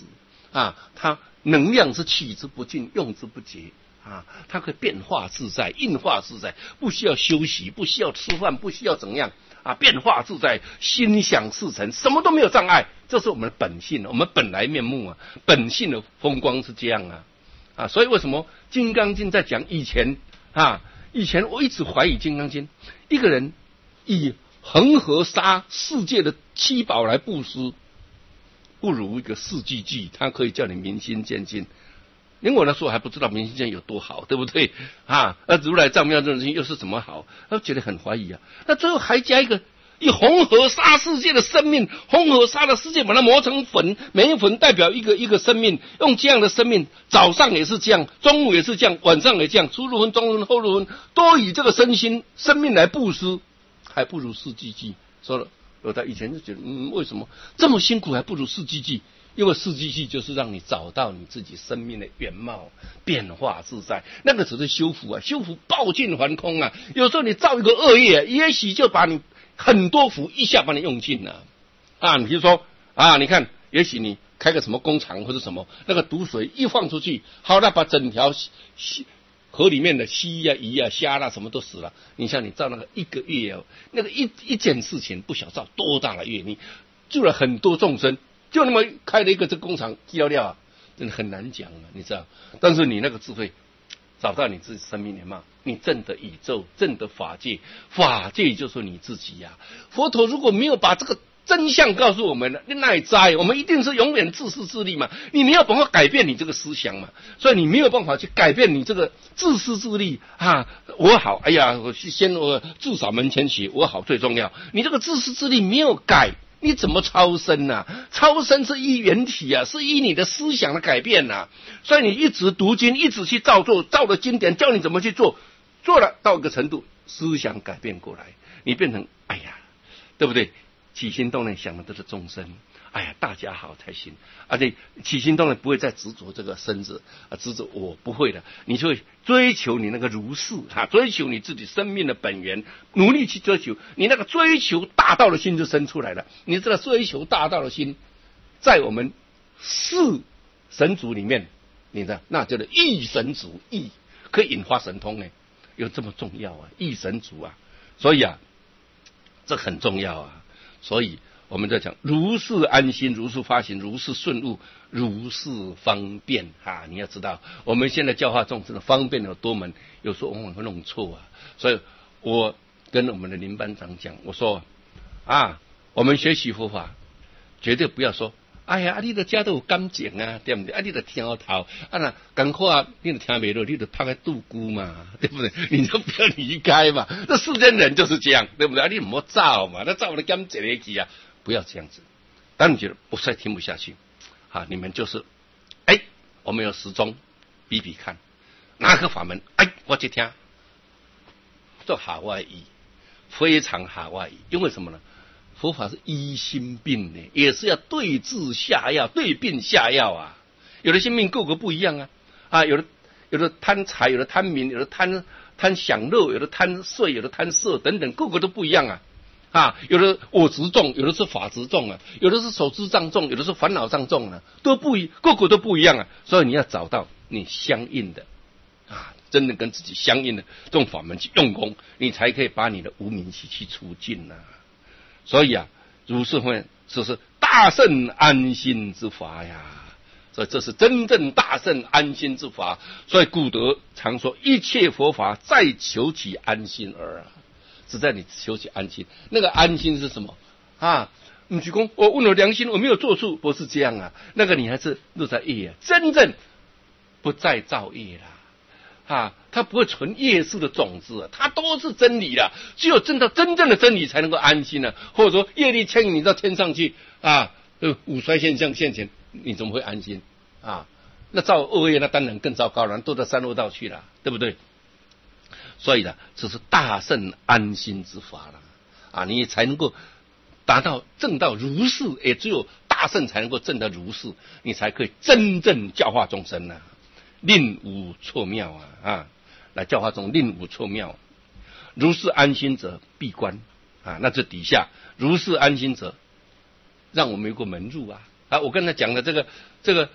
啊，它能量是取之不尽，用之不竭啊，它可以变化自在，应化自在，不需要休息，不需要吃饭，不需要怎样啊，变化自在，心想事成，什么都没有障碍，这是我们的本性，我们本来面目啊，本性的风光是这样啊啊，所以为什么《金刚经》在讲以前啊？以前我一直怀疑《金刚经》，一个人以恒河沙世界的七宝来布施，不如一个四季季，它可以叫你明心见性。连我那时候还不知道明心见有多好，对不对啊？那如来藏妙这种东西又是怎么好？他觉得很怀疑啊。那最后还加一个以红河沙世界的生命，红河沙的世界把它磨成粉，每一粉代表一个一个生命，用这样的生命，早上也是这样，中午也是这样，晚上也这样，初入分、中入分、后入分，都以这个身心生命来布施，还不如四季季。说了，我在以前就觉得，嗯，为什么这么辛苦还不如四季季？因为四季季就是让你找到你自己生命的原貌，变化自在，那个只是修福啊，修福报尽还空啊。有时候你造一个恶业，也许就把你很多福一下把你用尽了啊！你比如说啊，你看，也许你开个什么工厂或者什么，那个毒水一放出去，好，那把整条河里面的蜥啊、鱼啊、虾啦、啊、什么都死了。你像你造那个一个月哦，那个一一件事情不晓造多大的业，你救了很多众生。就那么开了一个这个工厂，料料啊，真的很难讲啊，你知道？但是你那个智慧，找到你自己生命原貌，你证得宇宙，证得法界，法界就是你自己呀、啊。佛陀如果没有把这个真相告诉我们了，那也哉，我们一定是永远自私自利嘛。你没有办法改变你这个思想嘛，所以你没有办法去改变你这个自私自利啊。我好，哎呀，我先我至少门前学，我好最重要。你这个自私自利没有改。你怎么超生啊？超生是依原体啊，是依你的思想的改变啊。所以你一直读经，一直去照做，照着经典教你怎么去做，做了到一个程度，思想改变过来，你变成哎呀，对不对？起心动念想的都是众生，哎呀，大家好才行。而且起心动念不会再执着这个身子啊，执着我不会的，你就会追求你那个如是哈，追求你自己生命的本源，努力去追求，你那个追求大道的心就生出来了。你知道追求大道的心，在我们四神族里面，你知道那叫做异神族，异可以引发神通呢，有这么重要啊，异神族啊，所以啊，这很重要啊。所以我们在讲如是安心，如是发行，如是顺悟，如是方便啊！你要知道，我们现在教化众生的方便有多门，有时候往往会弄错啊。所以我跟我们的林班长讲，我说啊，我们学习佛法，绝对不要说，哎呀，你的家都有感情啊，对不对？啊，你的听头啊，那赶快啊，你的听没落，你就趴在度孤嘛，对不对？你就不要离开嘛。这世间人就是这样，对不对？啊，你唔好造嘛，那造的感情的去啊，不要这样子。当你觉得不再听不下去，啊，你们就是，哎，我们有时钟比比看，哪个法门？哎，我去听，做夏威夷，非常夏威夷，因为什么呢？佛法是医心病呢，也是要对治下药，对病下药啊。有的心病个个不一样啊，啊，有的有的贪财，有的贪名，有的贪贪享乐，有的贪睡，有的贪色等等，个个都不一样啊。啊，有的我执重，有的是法执重啊，有的是手执障重，有的是烦恼障重啊，都不一，个个都不一样啊。所以你要找到你相应的啊，真的跟自己相应的这种法门去用功，你才可以把你的无明习气除尽啊。所以啊，如是会这是大圣安心之法呀，所以这是真正大圣安心之法。所以古德常说，一切佛法在求其安心耳啊，只在你求其安心。那个安心是什么啊？你举公，我问了良心，我没有做错，不是这样啊。那个你还是落在业啊，真正不再造业啦。啊，它不会存业事的种子啊，它都是真理啦。只有真到真正的真理才能够安心呢、啊。或者说业力牵引你到天上去啊，五衰现象现前，你怎么会安心啊？那造恶业那当然更糟糕了，都到三恶道去了，对不对？所以呢，这是大圣安心之法了啊，你才能够达到证到如是，也只有大圣才能够证到如是，你才可以真正教化众生啊。令无错妙啊啊！来教化中令无错妙，如是安心者闭关啊。那这底下如是安心者，让我们有个门入啊啊！我刚才讲的这个这个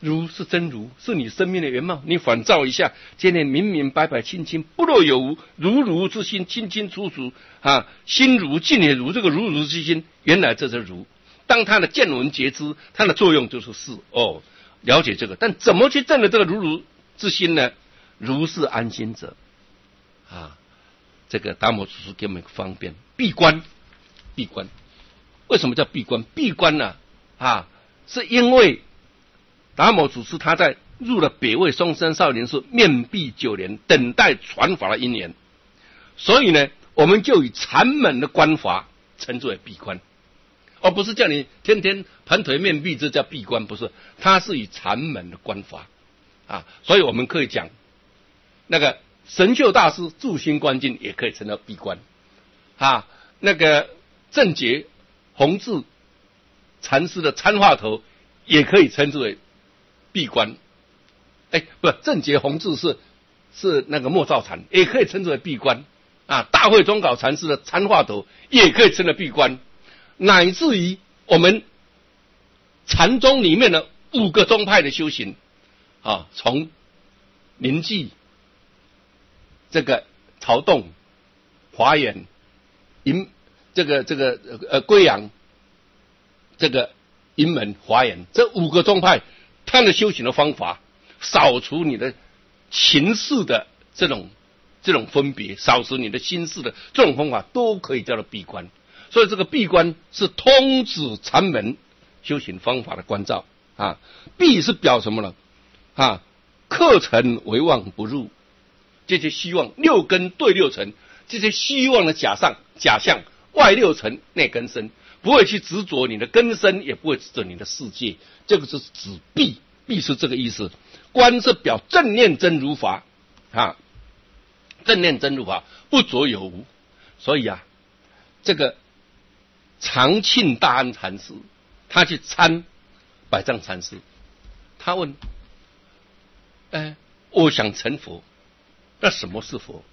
如是真如，是你生命的原貌。你反照一下，今天明明白白清清，不若有无，如如之心，清清楚楚啊，心如境也如。这个如如之心，原来这是如。当它的见闻觉知，它的作用就是是哦，了解这个。但怎么去证了这个如如之心呢？如是安心者啊，这个达摩祖师给我们一个方便，闭关，闭关。为什么叫闭关？闭关呢？啊，是因为达摩祖师他在入了北魏嵩山少林寺面壁九年，等待传法的因缘，所以呢，我们就以禅门的关法称之为闭关，而不是叫你天天盘腿面壁，这叫闭关，不是，它是以禅门的关法啊，所以我们可以讲，那个神秀大师住心观境也可以称到闭关啊，那个正觉弘治禅师的参话头也可以称之为闭关，哎，不，正觉弘治是是那个莫照禅，也可以称之为闭关啊。大会中稿禅师的参话头也可以称为闭关，乃至于我们禅宗里面的五个宗派的修行啊，从临济、这个曹洞、华严、银这个这个呃归阳、这个银门、华严这五个宗派。他的修行的方法，扫除你的情事的这种这种分别，扫除你的心事的这种方法，都可以叫做闭关。所以这个闭关是通指禅门修行方法的关照啊。闭是表什么呢？啊，客尘为妄不入，这些希望六根对六尘，这些希望的假象假象外六尘内根身。不会去执着你的根身，也不会执着你的世界，这个是指闭，闭是这个意思。观是表正念真如法啊，正念真如法不着有无。所以啊，这个长庆大安禅师他去参百丈禅师，他问：哎，我想成佛，那什么是佛？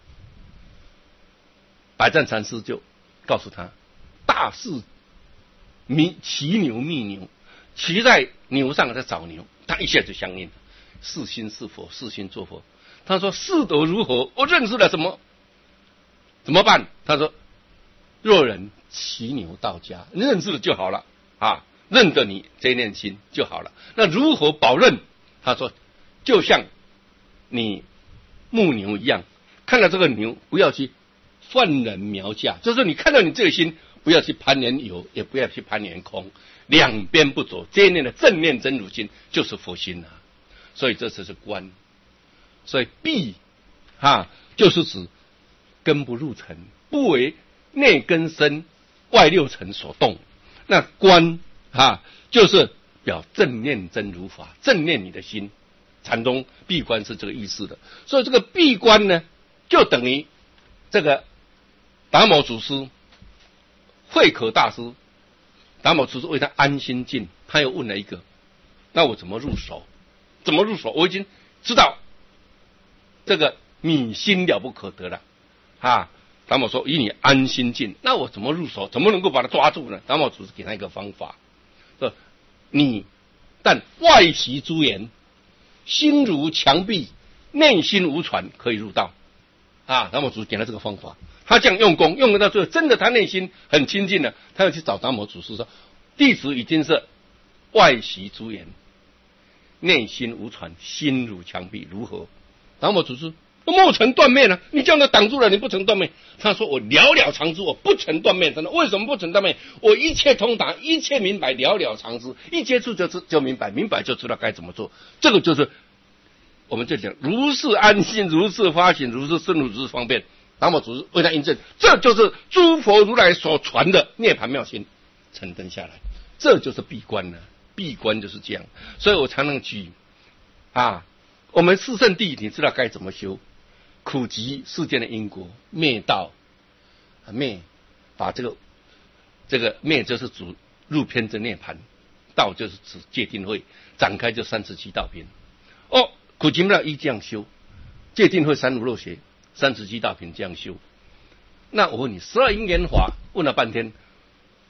百丈禅师就告诉他：大势骑牛觅牛，骑在牛上在找牛，他一下就相应了。是心是佛，是心作佛。他说：是德如何？我认识了什么？怎么办？他说：若人骑牛到家，认识了就好了啊，认得你这念心就好了。那如何保认？他说：就像你牧牛一样，看到这个牛，不要去犯人苗价，就是你看到你这个心。不要去攀缘有，也不要去攀缘空，两边不走，这一念的正念真如心就是佛心啊。所以这就是观。所以闭啊，就是指根不入尘，不为内根身外六尘所动。那观啊，就是表正念真如法，正念你的心。禅宗闭关是这个意思的。所以这个闭关呢，就等于这个达摩祖师。慧可大师，达摩祖师为他安心境，他又问了一个：那我怎么入手？怎么入手？我已经知道这个你心了不可得了啊！达摩说：以你安心境，那我怎么入手？怎么能够把它抓住呢？达摩祖师给他一个方法，说：你但外习诸言，心如墙壁，内心无传，可以入道啊！达摩祖师给他这个方法。他这样用功，用到最后，真的他内心很清净了。他要去找达摩祖师说：弟子已经是外习诸言，内心无传，心如墙壁，如何？达摩祖师莫曾断灭呢？你这样的挡住了，你不曾断灭。他说：我了了常知，我不曾断灭。真的，为什么不曾断灭？我一切通达，一切明白，了了常知，一接触就知就明白，明白就知道该怎么做。这个就是我们就讲如是安心，如是发行，如是深入，如是方便。达摩祖师为他印证，这就是诸佛如来所传的涅槃妙心成登下来，这就是闭关呢。闭关就是这样，所以我常常举啊，我们四圣谛，你知道该怎么修？苦集世间的因果，灭道，灭把这个这个灭就是指入偏真涅槃，道就是指戒定慧，展开就三十七道品。哦，苦集要依这样修，戒定慧三无漏学。三十七道品这样修，那我问你，十二因缘法问了半天，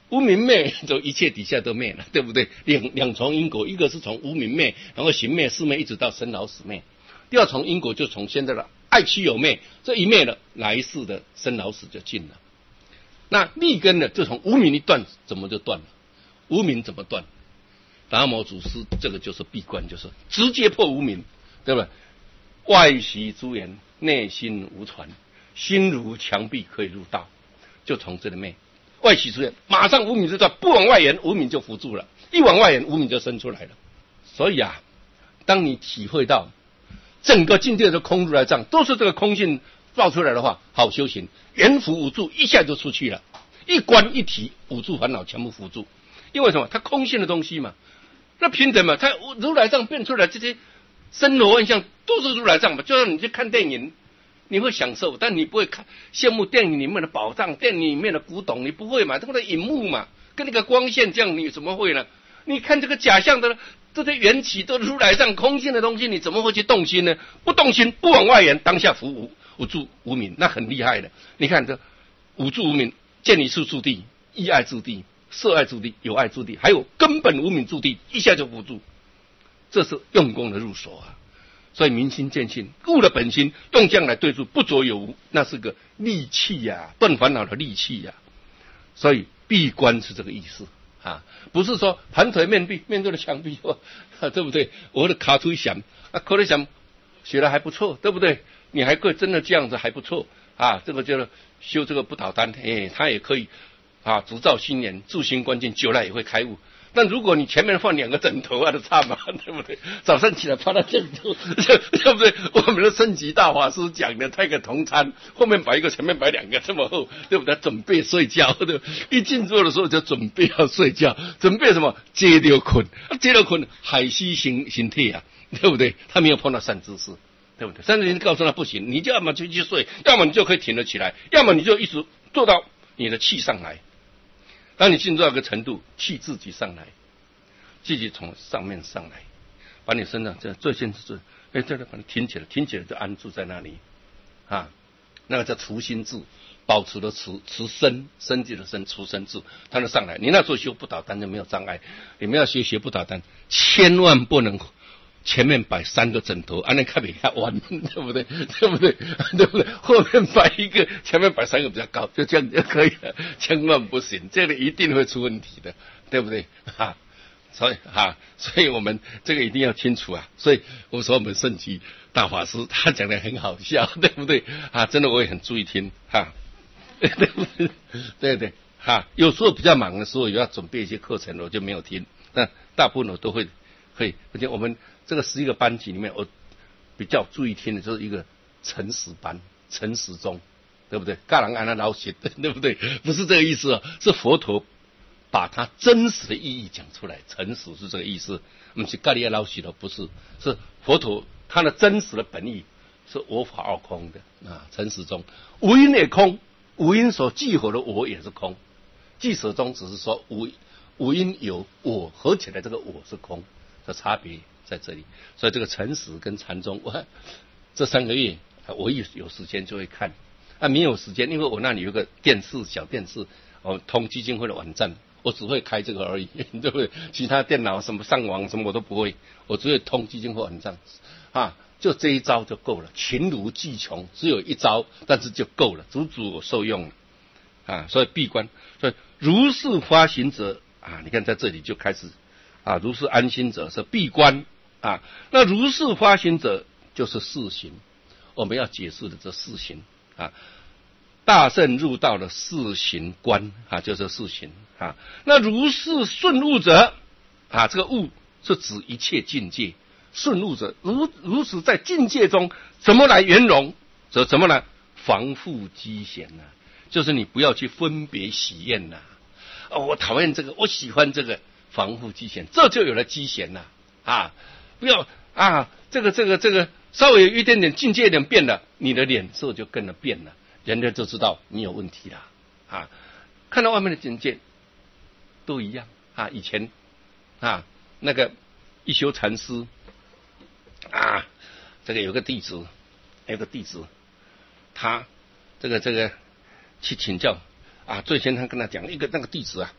无明灭，就一切底下都灭了，对不对？两两重因果，一个是从无明灭，然后行灭、四灭，一直到生老死灭。第二重因果就从现在的爱妻有灭，这一灭了，来世的生老死就尽了。那立根呢，就从无明一断，怎么就断了？无明怎么断？达摩祖师这个就是闭关，就是直接破无明，对吧？外习诸言，内心无传，心如墙壁可以入道，就从这里灭。外习诸言，马上无明就断，不往外延，无明就扶住了；一往外延，无明就生出来了。所以啊，当你体会到整个境界的空如来藏都是这个空性爆出来的话，好修行，圆伏无住，一下就出去了。一观一体，五住烦恼全部扶住。因为什么？它空性的东西嘛，那平等嘛，它如来藏变出来这些森罗万象都是如来藏嘛。就像你去看电影，你会享受，但你不会看羡慕电影里面的宝藏、电影里面的古董，你不会嘛？这个荧幕嘛，跟那个光线这样，你怎么会呢？你看这个假象的这些缘起都如来藏空性的东西，你怎么会去动心呢？不动心，不往外延，当下伏无无住无明，那很厉害的。你看这无住无明，见一处住地，意爱住地，色爱住地，有爱住地，还有根本无明住地，一下就扶住。这是用功的入手啊。所以明心见性，悟了本心，用这样来对住，不着有无，那是个利器呀、啊，断烦恼的利器呀、啊。所以闭关是这个意思啊，不是说盘腿面壁，面对着墙壁，啊、对不对？我的卡推想啊，可能想学的还不错，对不对？你还可以真的这样子还不错啊，这个就是修这个不倒单，哎，他也可以啊，烛照心眼，助心关键，久了也会开悟。但如果你前面放两个枕头啊，就差嘛，对不对？早上起来趴到枕头，对不对？我们的升级大法师讲的，太个同餐，后面摆一个，前面摆两个，这么厚，对不对？准备睡觉，对不对？一进座的时候就准备要睡觉，准备什么？接着困，接着困，海西形形态啊，对不对？他没有碰到善知识，对不对？善知识告诉他不行，你就要么就去睡，要么你就可以挺得起来，要么你就一直做到你的气上来。当你进入到一个程度，气自己上来，自己从上面上来，把你身上这最先是，哎，这个把它挺起来，挺起来就安住在那里，啊，那个叫除心智，保持了持持身身体的身除身智，它能上来。你那时候修不倒单就没有障碍，你们要学学不倒单，千万不能前面摆三个枕头，安那看比较弯，对不对？对不对？对不对？后面摆一个，前面摆三个比较高，就这样就可以了。千万不行，这个一定会出问题的，对不对？哈，所以哈，所以我们这个一定要清楚啊。所以我说我们圣极大法师他讲的很好笑，对不对？啊，真的我也很注意听哈，对不对？对对哈，有时候比较忙的时候，也要准备一些课程，我就没有听。但大部分我都会可以，而且我们这个十一个班级里面，我比较注意听的就是一个诚实班、诚实中，对不对？嘎啷安那老写，对不对？不是这个意思啊，是佛陀把它真实的意义讲出来，诚实是这个意思。不是嘎里亚老写的，不是，是佛陀他的真实的本意是我法二空的啊。诚实中无因也空，无因所聚合的我也是空，寂舍中只是说无无因有我合起来，这个我是空的差别在这里。所以这个诚实跟禅宗，我这三个月我一有时间就会看，啊，没有时间，因为我那里有个电视小电视，我通基金会的网站，我只会开这个而已，对不对？其他电脑什么上网什么我都不会，我只会通基金会网站啊，就这一招就够了，勤如技穷，只有一招，但是就够了，足足我受用了啊。所以闭关，所以如是发行者啊，你看在这里就开始啊，如是安心者是闭关啊，那如是发行者就是四行，我们要解释的这四行啊，大圣入道的四行观啊，就是四行啊。那如是顺悟者啊，这个悟是指一切境界，顺悟者如如此在境界中怎么来圆融，则怎么来防护机嫌呢？就是你不要去分别喜厌呐、啊。哦，我讨厌这个，我喜欢这个，防护机嫌，这就有了机嫌呐啊！不要啊，这个这个这个稍微有一点点境界一点变了，你的脸色就跟着变了，人家就知道你有问题了啊！看到外面的境界都一样啊，以前啊那个一休禅师啊，这个有个弟子，有个弟子，他这个这个去请教。啊，最先他跟他讲一个那个弟子啊，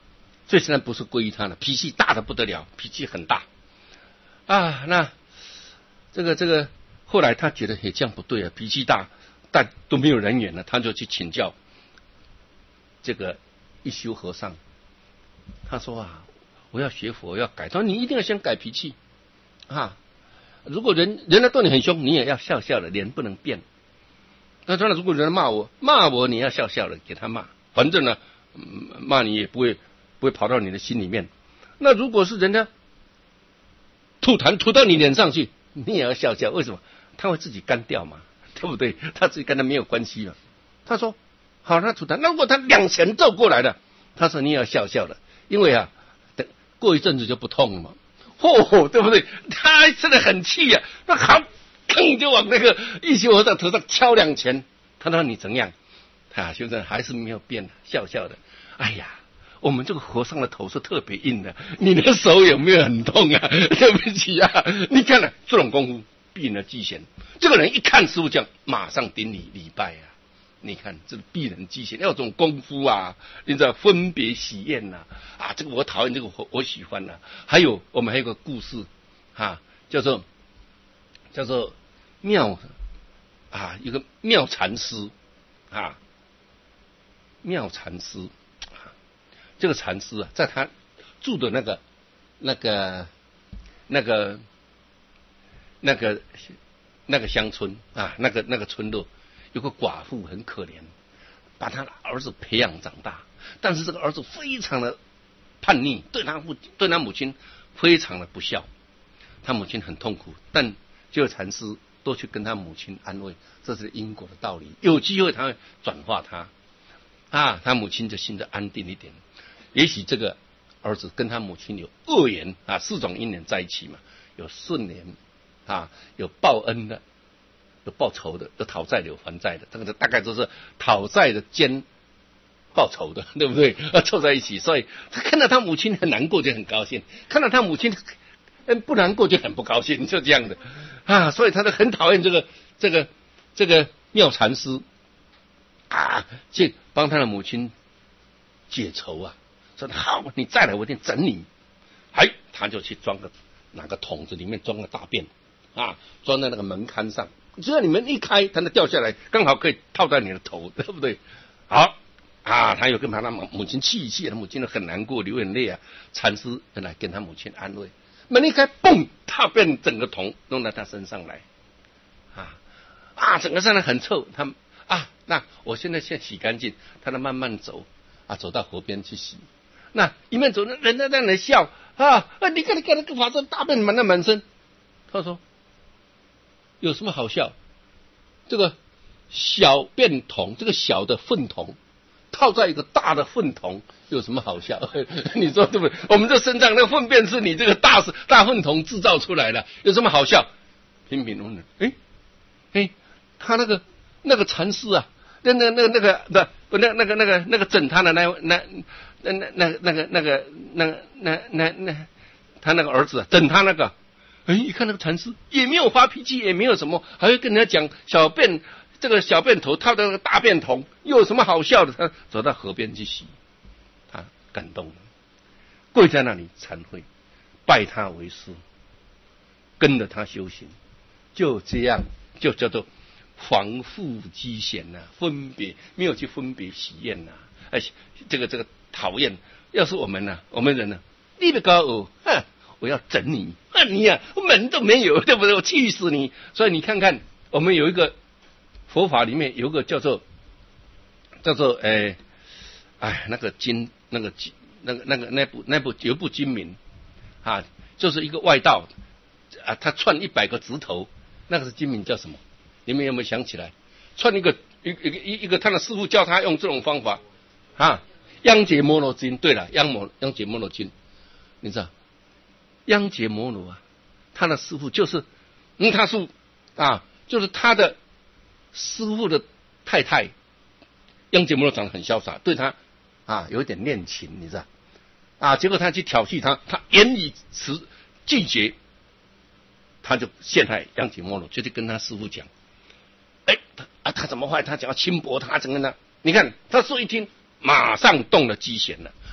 所以现在不是归于他了，脾气大的不得了，脾气很大啊。那这个这个后来他觉得也这样不对啊，脾气大，但都没有人缘了，他就去请教这个一休和尚。他说啊，我要学佛，要改。他说你一定要先改脾气啊。如果人人家对你很凶，你也要笑笑的，脸不能变。那当然，如果人家骂我，骂我你要笑笑的给他骂，反正呢，骂你也不会不会跑到你的心里面。那如果是人家吐痰吐到你脸上去，你也要笑笑，为什么？他会自己干掉嘛，对不对？他自己跟他没有关系嘛。他说好，他吐痰，那如果他两拳揍过来了，他说你也要笑笑的，因为啊，等过一阵子就不痛了嘛。哦，对不对？他真的很气呀、啊，那好，砰就往那个一休和尚头上敲两拳。他说你怎样？啊，先生还是没有变，笑笑的。哎呀，我们这个和尚的头是特别硬的，你的手有没有很痛啊？对不起啊，你看了、啊、这种功夫，避人忌嫌。这个人一看师父这样，马上顶礼礼拜啊。你看这个避人忌嫌，要有这种功夫啊，你知道分别喜宴呐、啊，啊，这个我讨厌，这个我我喜欢呐、啊。还有我们还有个故事啊，叫做叫做妙啊，一个妙禅师啊，妙禅师，啊、这个禅师啊，在他住的那个那个那个那个那个乡村啊，那个那个村落。有个寡妇很可怜，把他的儿子培养长大，但是这个儿子非常的叛逆，对他父对他母亲非常的不孝，他母亲很痛苦，但就禅师都去跟他母亲安慰，这是因果的道理，有机会他会转化他啊，他母亲就心得安定一点。也许这个儿子跟他母亲有恶缘啊，四种因缘在一起嘛，有顺缘啊，有报恩的。有报仇的，有讨债的，有还债的，这个大概都是讨债的兼报仇的，对不对？凑在一起，所以他看到他母亲很难过就很高兴，看到他母亲不难过就很不高兴，就这样的啊，所以他就很讨厌这个这个这个妙禅师啊，去帮他的母亲解愁啊，说好，你再来我一定整你。哎，他就去装个拿个桶子里面装个大便啊，装在那个门槛上。只要你们一开，它能掉下来，刚好可以套在你的头，对不对？好啊，他又跟他母亲气一气，他母亲很难过，流眼泪啊。禅师来跟他母亲安慰，门一开，嘣，大便整个桶弄到他身上来，啊啊，整个身上很臭。他啊，那我现在先洗干净，他能慢慢走啊，走到河边去洗。那一面走，人家在那笑啊啊！你看，你看那个法师大便满了满身。他说。有什么好笑？这个小便桶，这个小的粪桶套在一个大的粪桶，有什么好笑？你说对不对？我们这身上那个粪便是你这个大大粪桶制造出来的，有什么好笑？平平无奇。哎哎，他那个那个禅师啊，那那那那个不那那个那个那个整他的那那那那那那个那个那那那那他那个儿子整他那个。哎，一看那个禅师也没有发脾气，也没有什么，还会跟人家讲小便这个小便头套在那个大便桶，又有什么好笑的？他走到河边去洗，他感动了，跪在那里忏悔，拜他为师，跟着他修行，就这样就叫做防复积嫌呐、啊，分别没有去分别喜厌呐、啊，哎，这个这个讨厌，要是我们呢、啊，我们人呢、啊，立不高哦，哼。我要整你，啊你呀、啊，门都没有，对不对？我气死你！所以你看看，我们有一个佛法里面有一个叫做叫做诶，哎，那个经，那个经，那个那个那部那部有一部经名啊，就是一个外道啊，他串一百个指头，那个是经名叫什么？你们有没有想起来？串一个一一个一一个，他的师父教他用这种方法啊，央解摩罗经。对了，央摩央解摩罗经，你知道？央解摩罗啊，他的师父就是嗯，他是啊，就是他的师父的太太。央解摩罗长得很潇洒，对他啊有一点恋情，你知道啊？结果他去挑衅他，他严以辞拒绝，他就陷害央解摩罗，就去跟他师父讲，哎，他啊他怎么坏？他想要轻薄他，怎么呢？你看他说一听，马上动了机弦了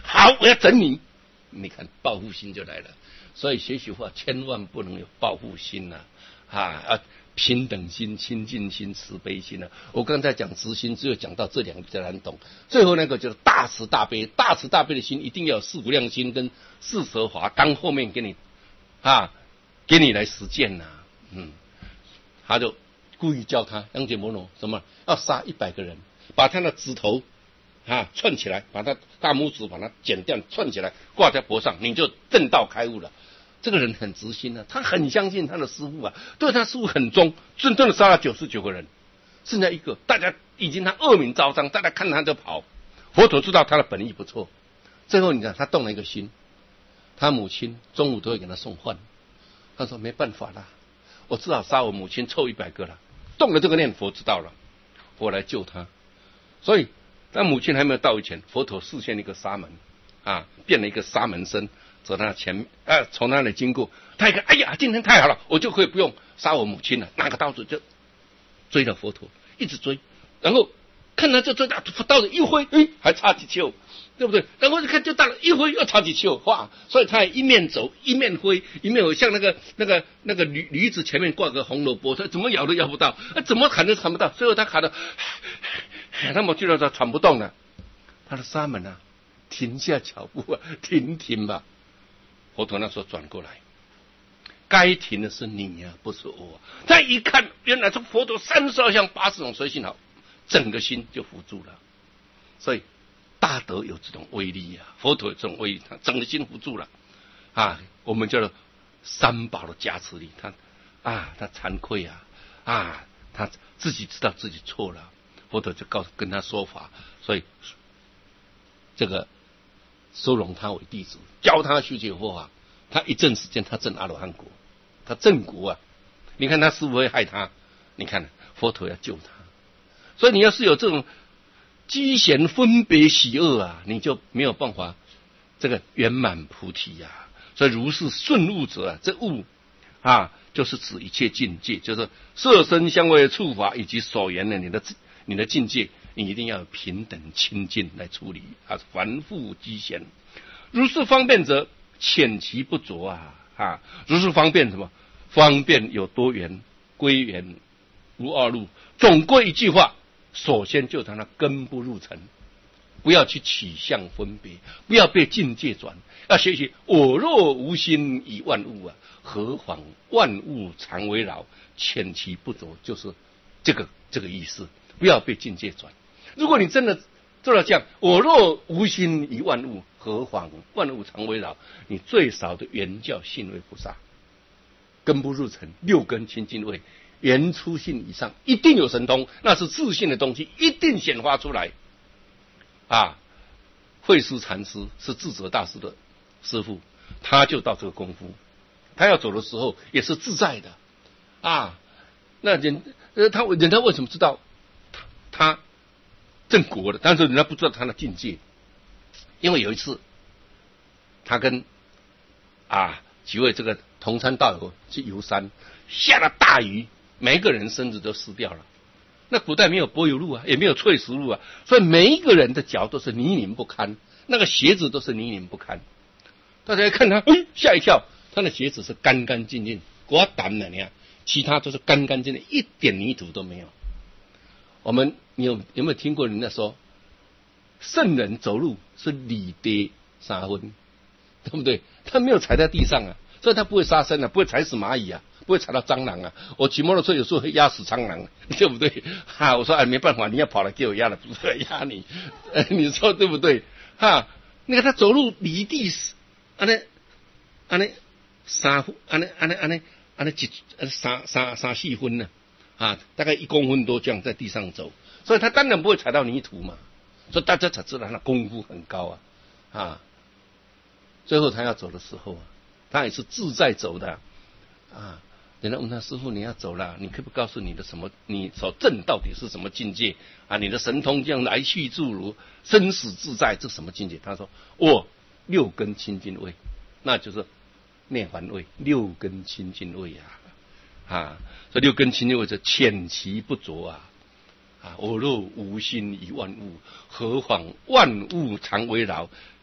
好，我要整你。你看报复心就来了。所以学习佛法千万不能有报复心呐、啊，啊啊，平等心、亲近心、慈悲心啊。我刚才讲慈心，只有讲到这两个比较难懂。最后那个就是大慈大悲，大慈大悲的心一定要有四无量心跟四舍法当后面给你啊，给你来实践呐、啊。嗯，他就故意教他央解摩罗什么要杀一百个人，把他的指头啊串起来，把他大拇指把它剪掉串起来挂在脖上，你就正道开悟了。这个人很直心啊，他很相信他的师父啊，对他师父很忠，真正的杀了九十九个人，剩下一个，大家已经他恶名昭彰，大家看他就跑。佛陀知道他的本意不错，最后你看他动了一个心，他母亲中午都会给他送饭，他说没办法啦，我只好杀我母亲凑一百个了。动了这个念，佛知道了，佛来救他。所以他母亲还没有到以前，佛陀示现一个沙门啊，变了一个沙门身。走他前面，啊，从那里经过，他一看，哎呀，今天太好了，我就可以不用杀我母亲了，拿个刀子就追了佛陀，一直追，然后看他就追到刀子一挥，哎，还差几球，对不对？然后就看就到了一挥又差几球，哇！所以他一面走一面挥，一面像那个那个那个驴驴子前面挂个红萝卜，他怎么咬都咬不到，啊，怎么砍都砍不到，最后他砍到，那么就让他喘不动了，他的沙门啊，停下脚步啊，停停吧。佛陀那时候转过来，该停的是你呀、啊，不是我、啊。再一看，原来是佛陀三十二相八十种随性好，整个心就扶住了。所以大德有这种威力呀、啊，佛陀有这种威力，他整个心扶住了啊。我们叫做三宝的加持力，他啊，他惭愧啊啊，他自己知道自己错了，佛陀就告诉跟他说法，所以这个。收容他为弟子，教他修学佛法。他一阵时间，他证阿罗汉果，他证果啊！你看他师父会害他，你看佛陀要救他。所以你要是有这种机弦分别喜恶啊，你就没有办法这个圆满菩提呀、啊。所以如是顺悟者啊，这悟啊，就是指一切境界，就是色身香味触法以及所言的你的你的境界。你一定要有平等清净来处理啊，凡复机弦。如是方便者，浅其不着啊啊！如是方便什么？方便有多元，归元无二路。总归一句话，首先就他那根不入尘，不要去取相分别，不要被境界转，要学习我若无心以万物啊，何妨万物常为扰？浅其不着就是这个这个意思，不要被境界转。如果你真的做到这样，我若无心于万物，何妨万物常为扰？你最少的原教信位菩萨，根不入尘，六根清净位，原初性以上，一定有神通，那是自信的东西，一定显发出来。啊，慧思禅师是智者大师的师父，他就到这个功夫，他要走的时候也是自在的啊。那人呃，他人家为什么知道他？他正果的，但是人家不知道他的境界，因为有一次，他跟啊几位这个同参道友去游山，下了大雨，每一个人身子都湿掉了。那古代没有柏油路啊，也没有碎石路啊，所以每一个人的脚都是泥泞不堪，那个鞋子都是泥泞不堪。大家一看他，哎，吓一跳，他的鞋子是干干净净，果胆的，你看，其他都是干干净净，一点泥土都没有。我们你有有没有听过人家说，圣人走路是履跌三分，对不对？他没有踩在地上啊，所以他不会杀生啊，不会踩死蚂蚁啊，不会踩到蟑螂啊。我骑摩托车有时候会压死蟑螂，对不对？哈、啊，我说哎，没办法，你要跑来给我压了，不是来压你，呃，你说对不对？哈、啊，那个他走路离地是，安尼安尼三分，安尼安尼安尼安尼几三三三四分呢？啊，大概一公分多这样在地上走，所以他当然不会踩到泥土嘛，所以大家才知道他的功夫很高啊啊！最后他要走的时候啊，他也是自在走的啊。人家问他师父，你要走了，你可不可以告诉你的什么？你所证到底是什么境界啊？你的神通这样来去自如，生死自在，这什么境界？他说：我六根清净位，那就是涅槃位，六根清净位啊。啊，这六根清净位是浅其不着啊！啊，我若无心于万物，何妨万物常为扰？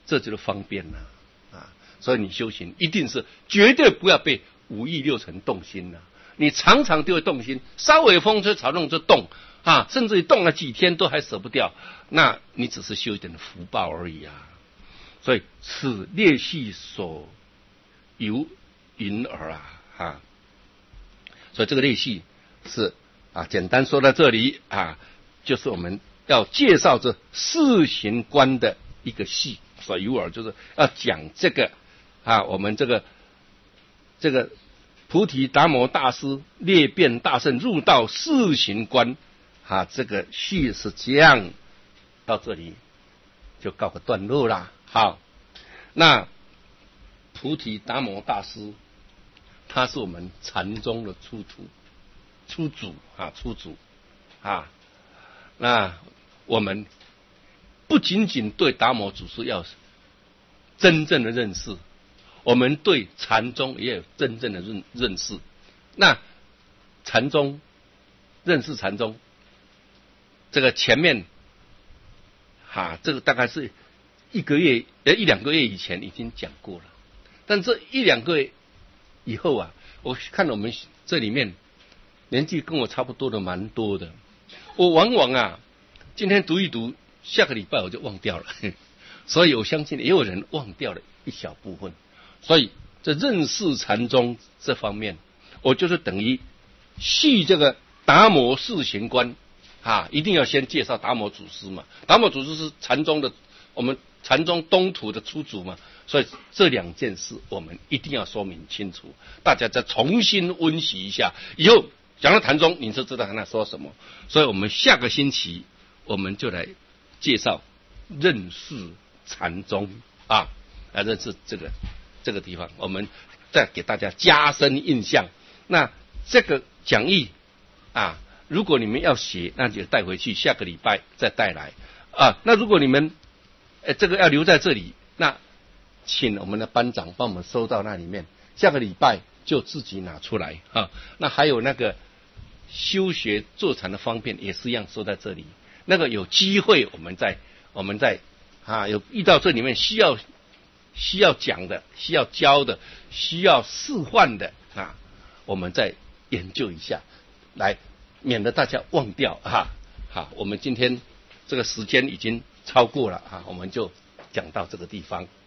这就是方便了啊！所以你修行一定是绝对不要被五欲六尘动心了。你常常就会动心，稍微风吹草动就动啊，甚至于动了几天都还舍不掉，那你只是修一点的福报而已啊。所以此劣系所由云耳啊啊！所以这个类系是啊，简单说到这里啊，就是我们要介绍这四行观的一个系，所由耳就是要讲这个啊，我们这个这个菩提达摩大师列辩大圣入道四行观啊，这个系是这样，到这里就告个段落啦。好，那菩提达摩大师，他是我们禅宗的出土出祖啊，出祖啊。那我们不仅仅对达摩祖师要真正的认识，我们对禅宗也有真正的认认识。那禅宗认识禅宗，这个前面啊，这个大概是一个月呃一两个月以前已经讲过了，但这一两个月以后啊，我看我们这里面年纪跟我差不多的蛮多的，我往往啊今天读一读，下个礼拜我就忘掉了，所以我相信也有人忘掉了一小部分。所以这认识禅宗这方面，我就是等于系这个达摩四行观啊，一定要先介绍达摩祖师嘛。达摩祖师是禅宗的，我们禅宗东土的出祖嘛，所以这两件事我们一定要说明清楚，大家再重新温习一下，以后讲到禅宗你就知道他说什么。所以我们下个星期我们就来介绍认识禅宗啊，来认识这个这个地方，我们再给大家加深印象。那这个讲义啊，如果你们要写，那就带回去，下个礼拜再带来啊。那如果你们呃这个要留在这里，那请我们的班长帮我们收到那里面，下个礼拜就自己拿出来啊。那还有那个修学坐禅的方便也是一样收在这里。那个有机会我们再我们再啊有遇到这里面需要需要讲的、需要教的、需要示范的啊，我们再研究一下，来免得大家忘掉哈。好，我们今天这个时间已经超过了啊，我们就讲到这个地方。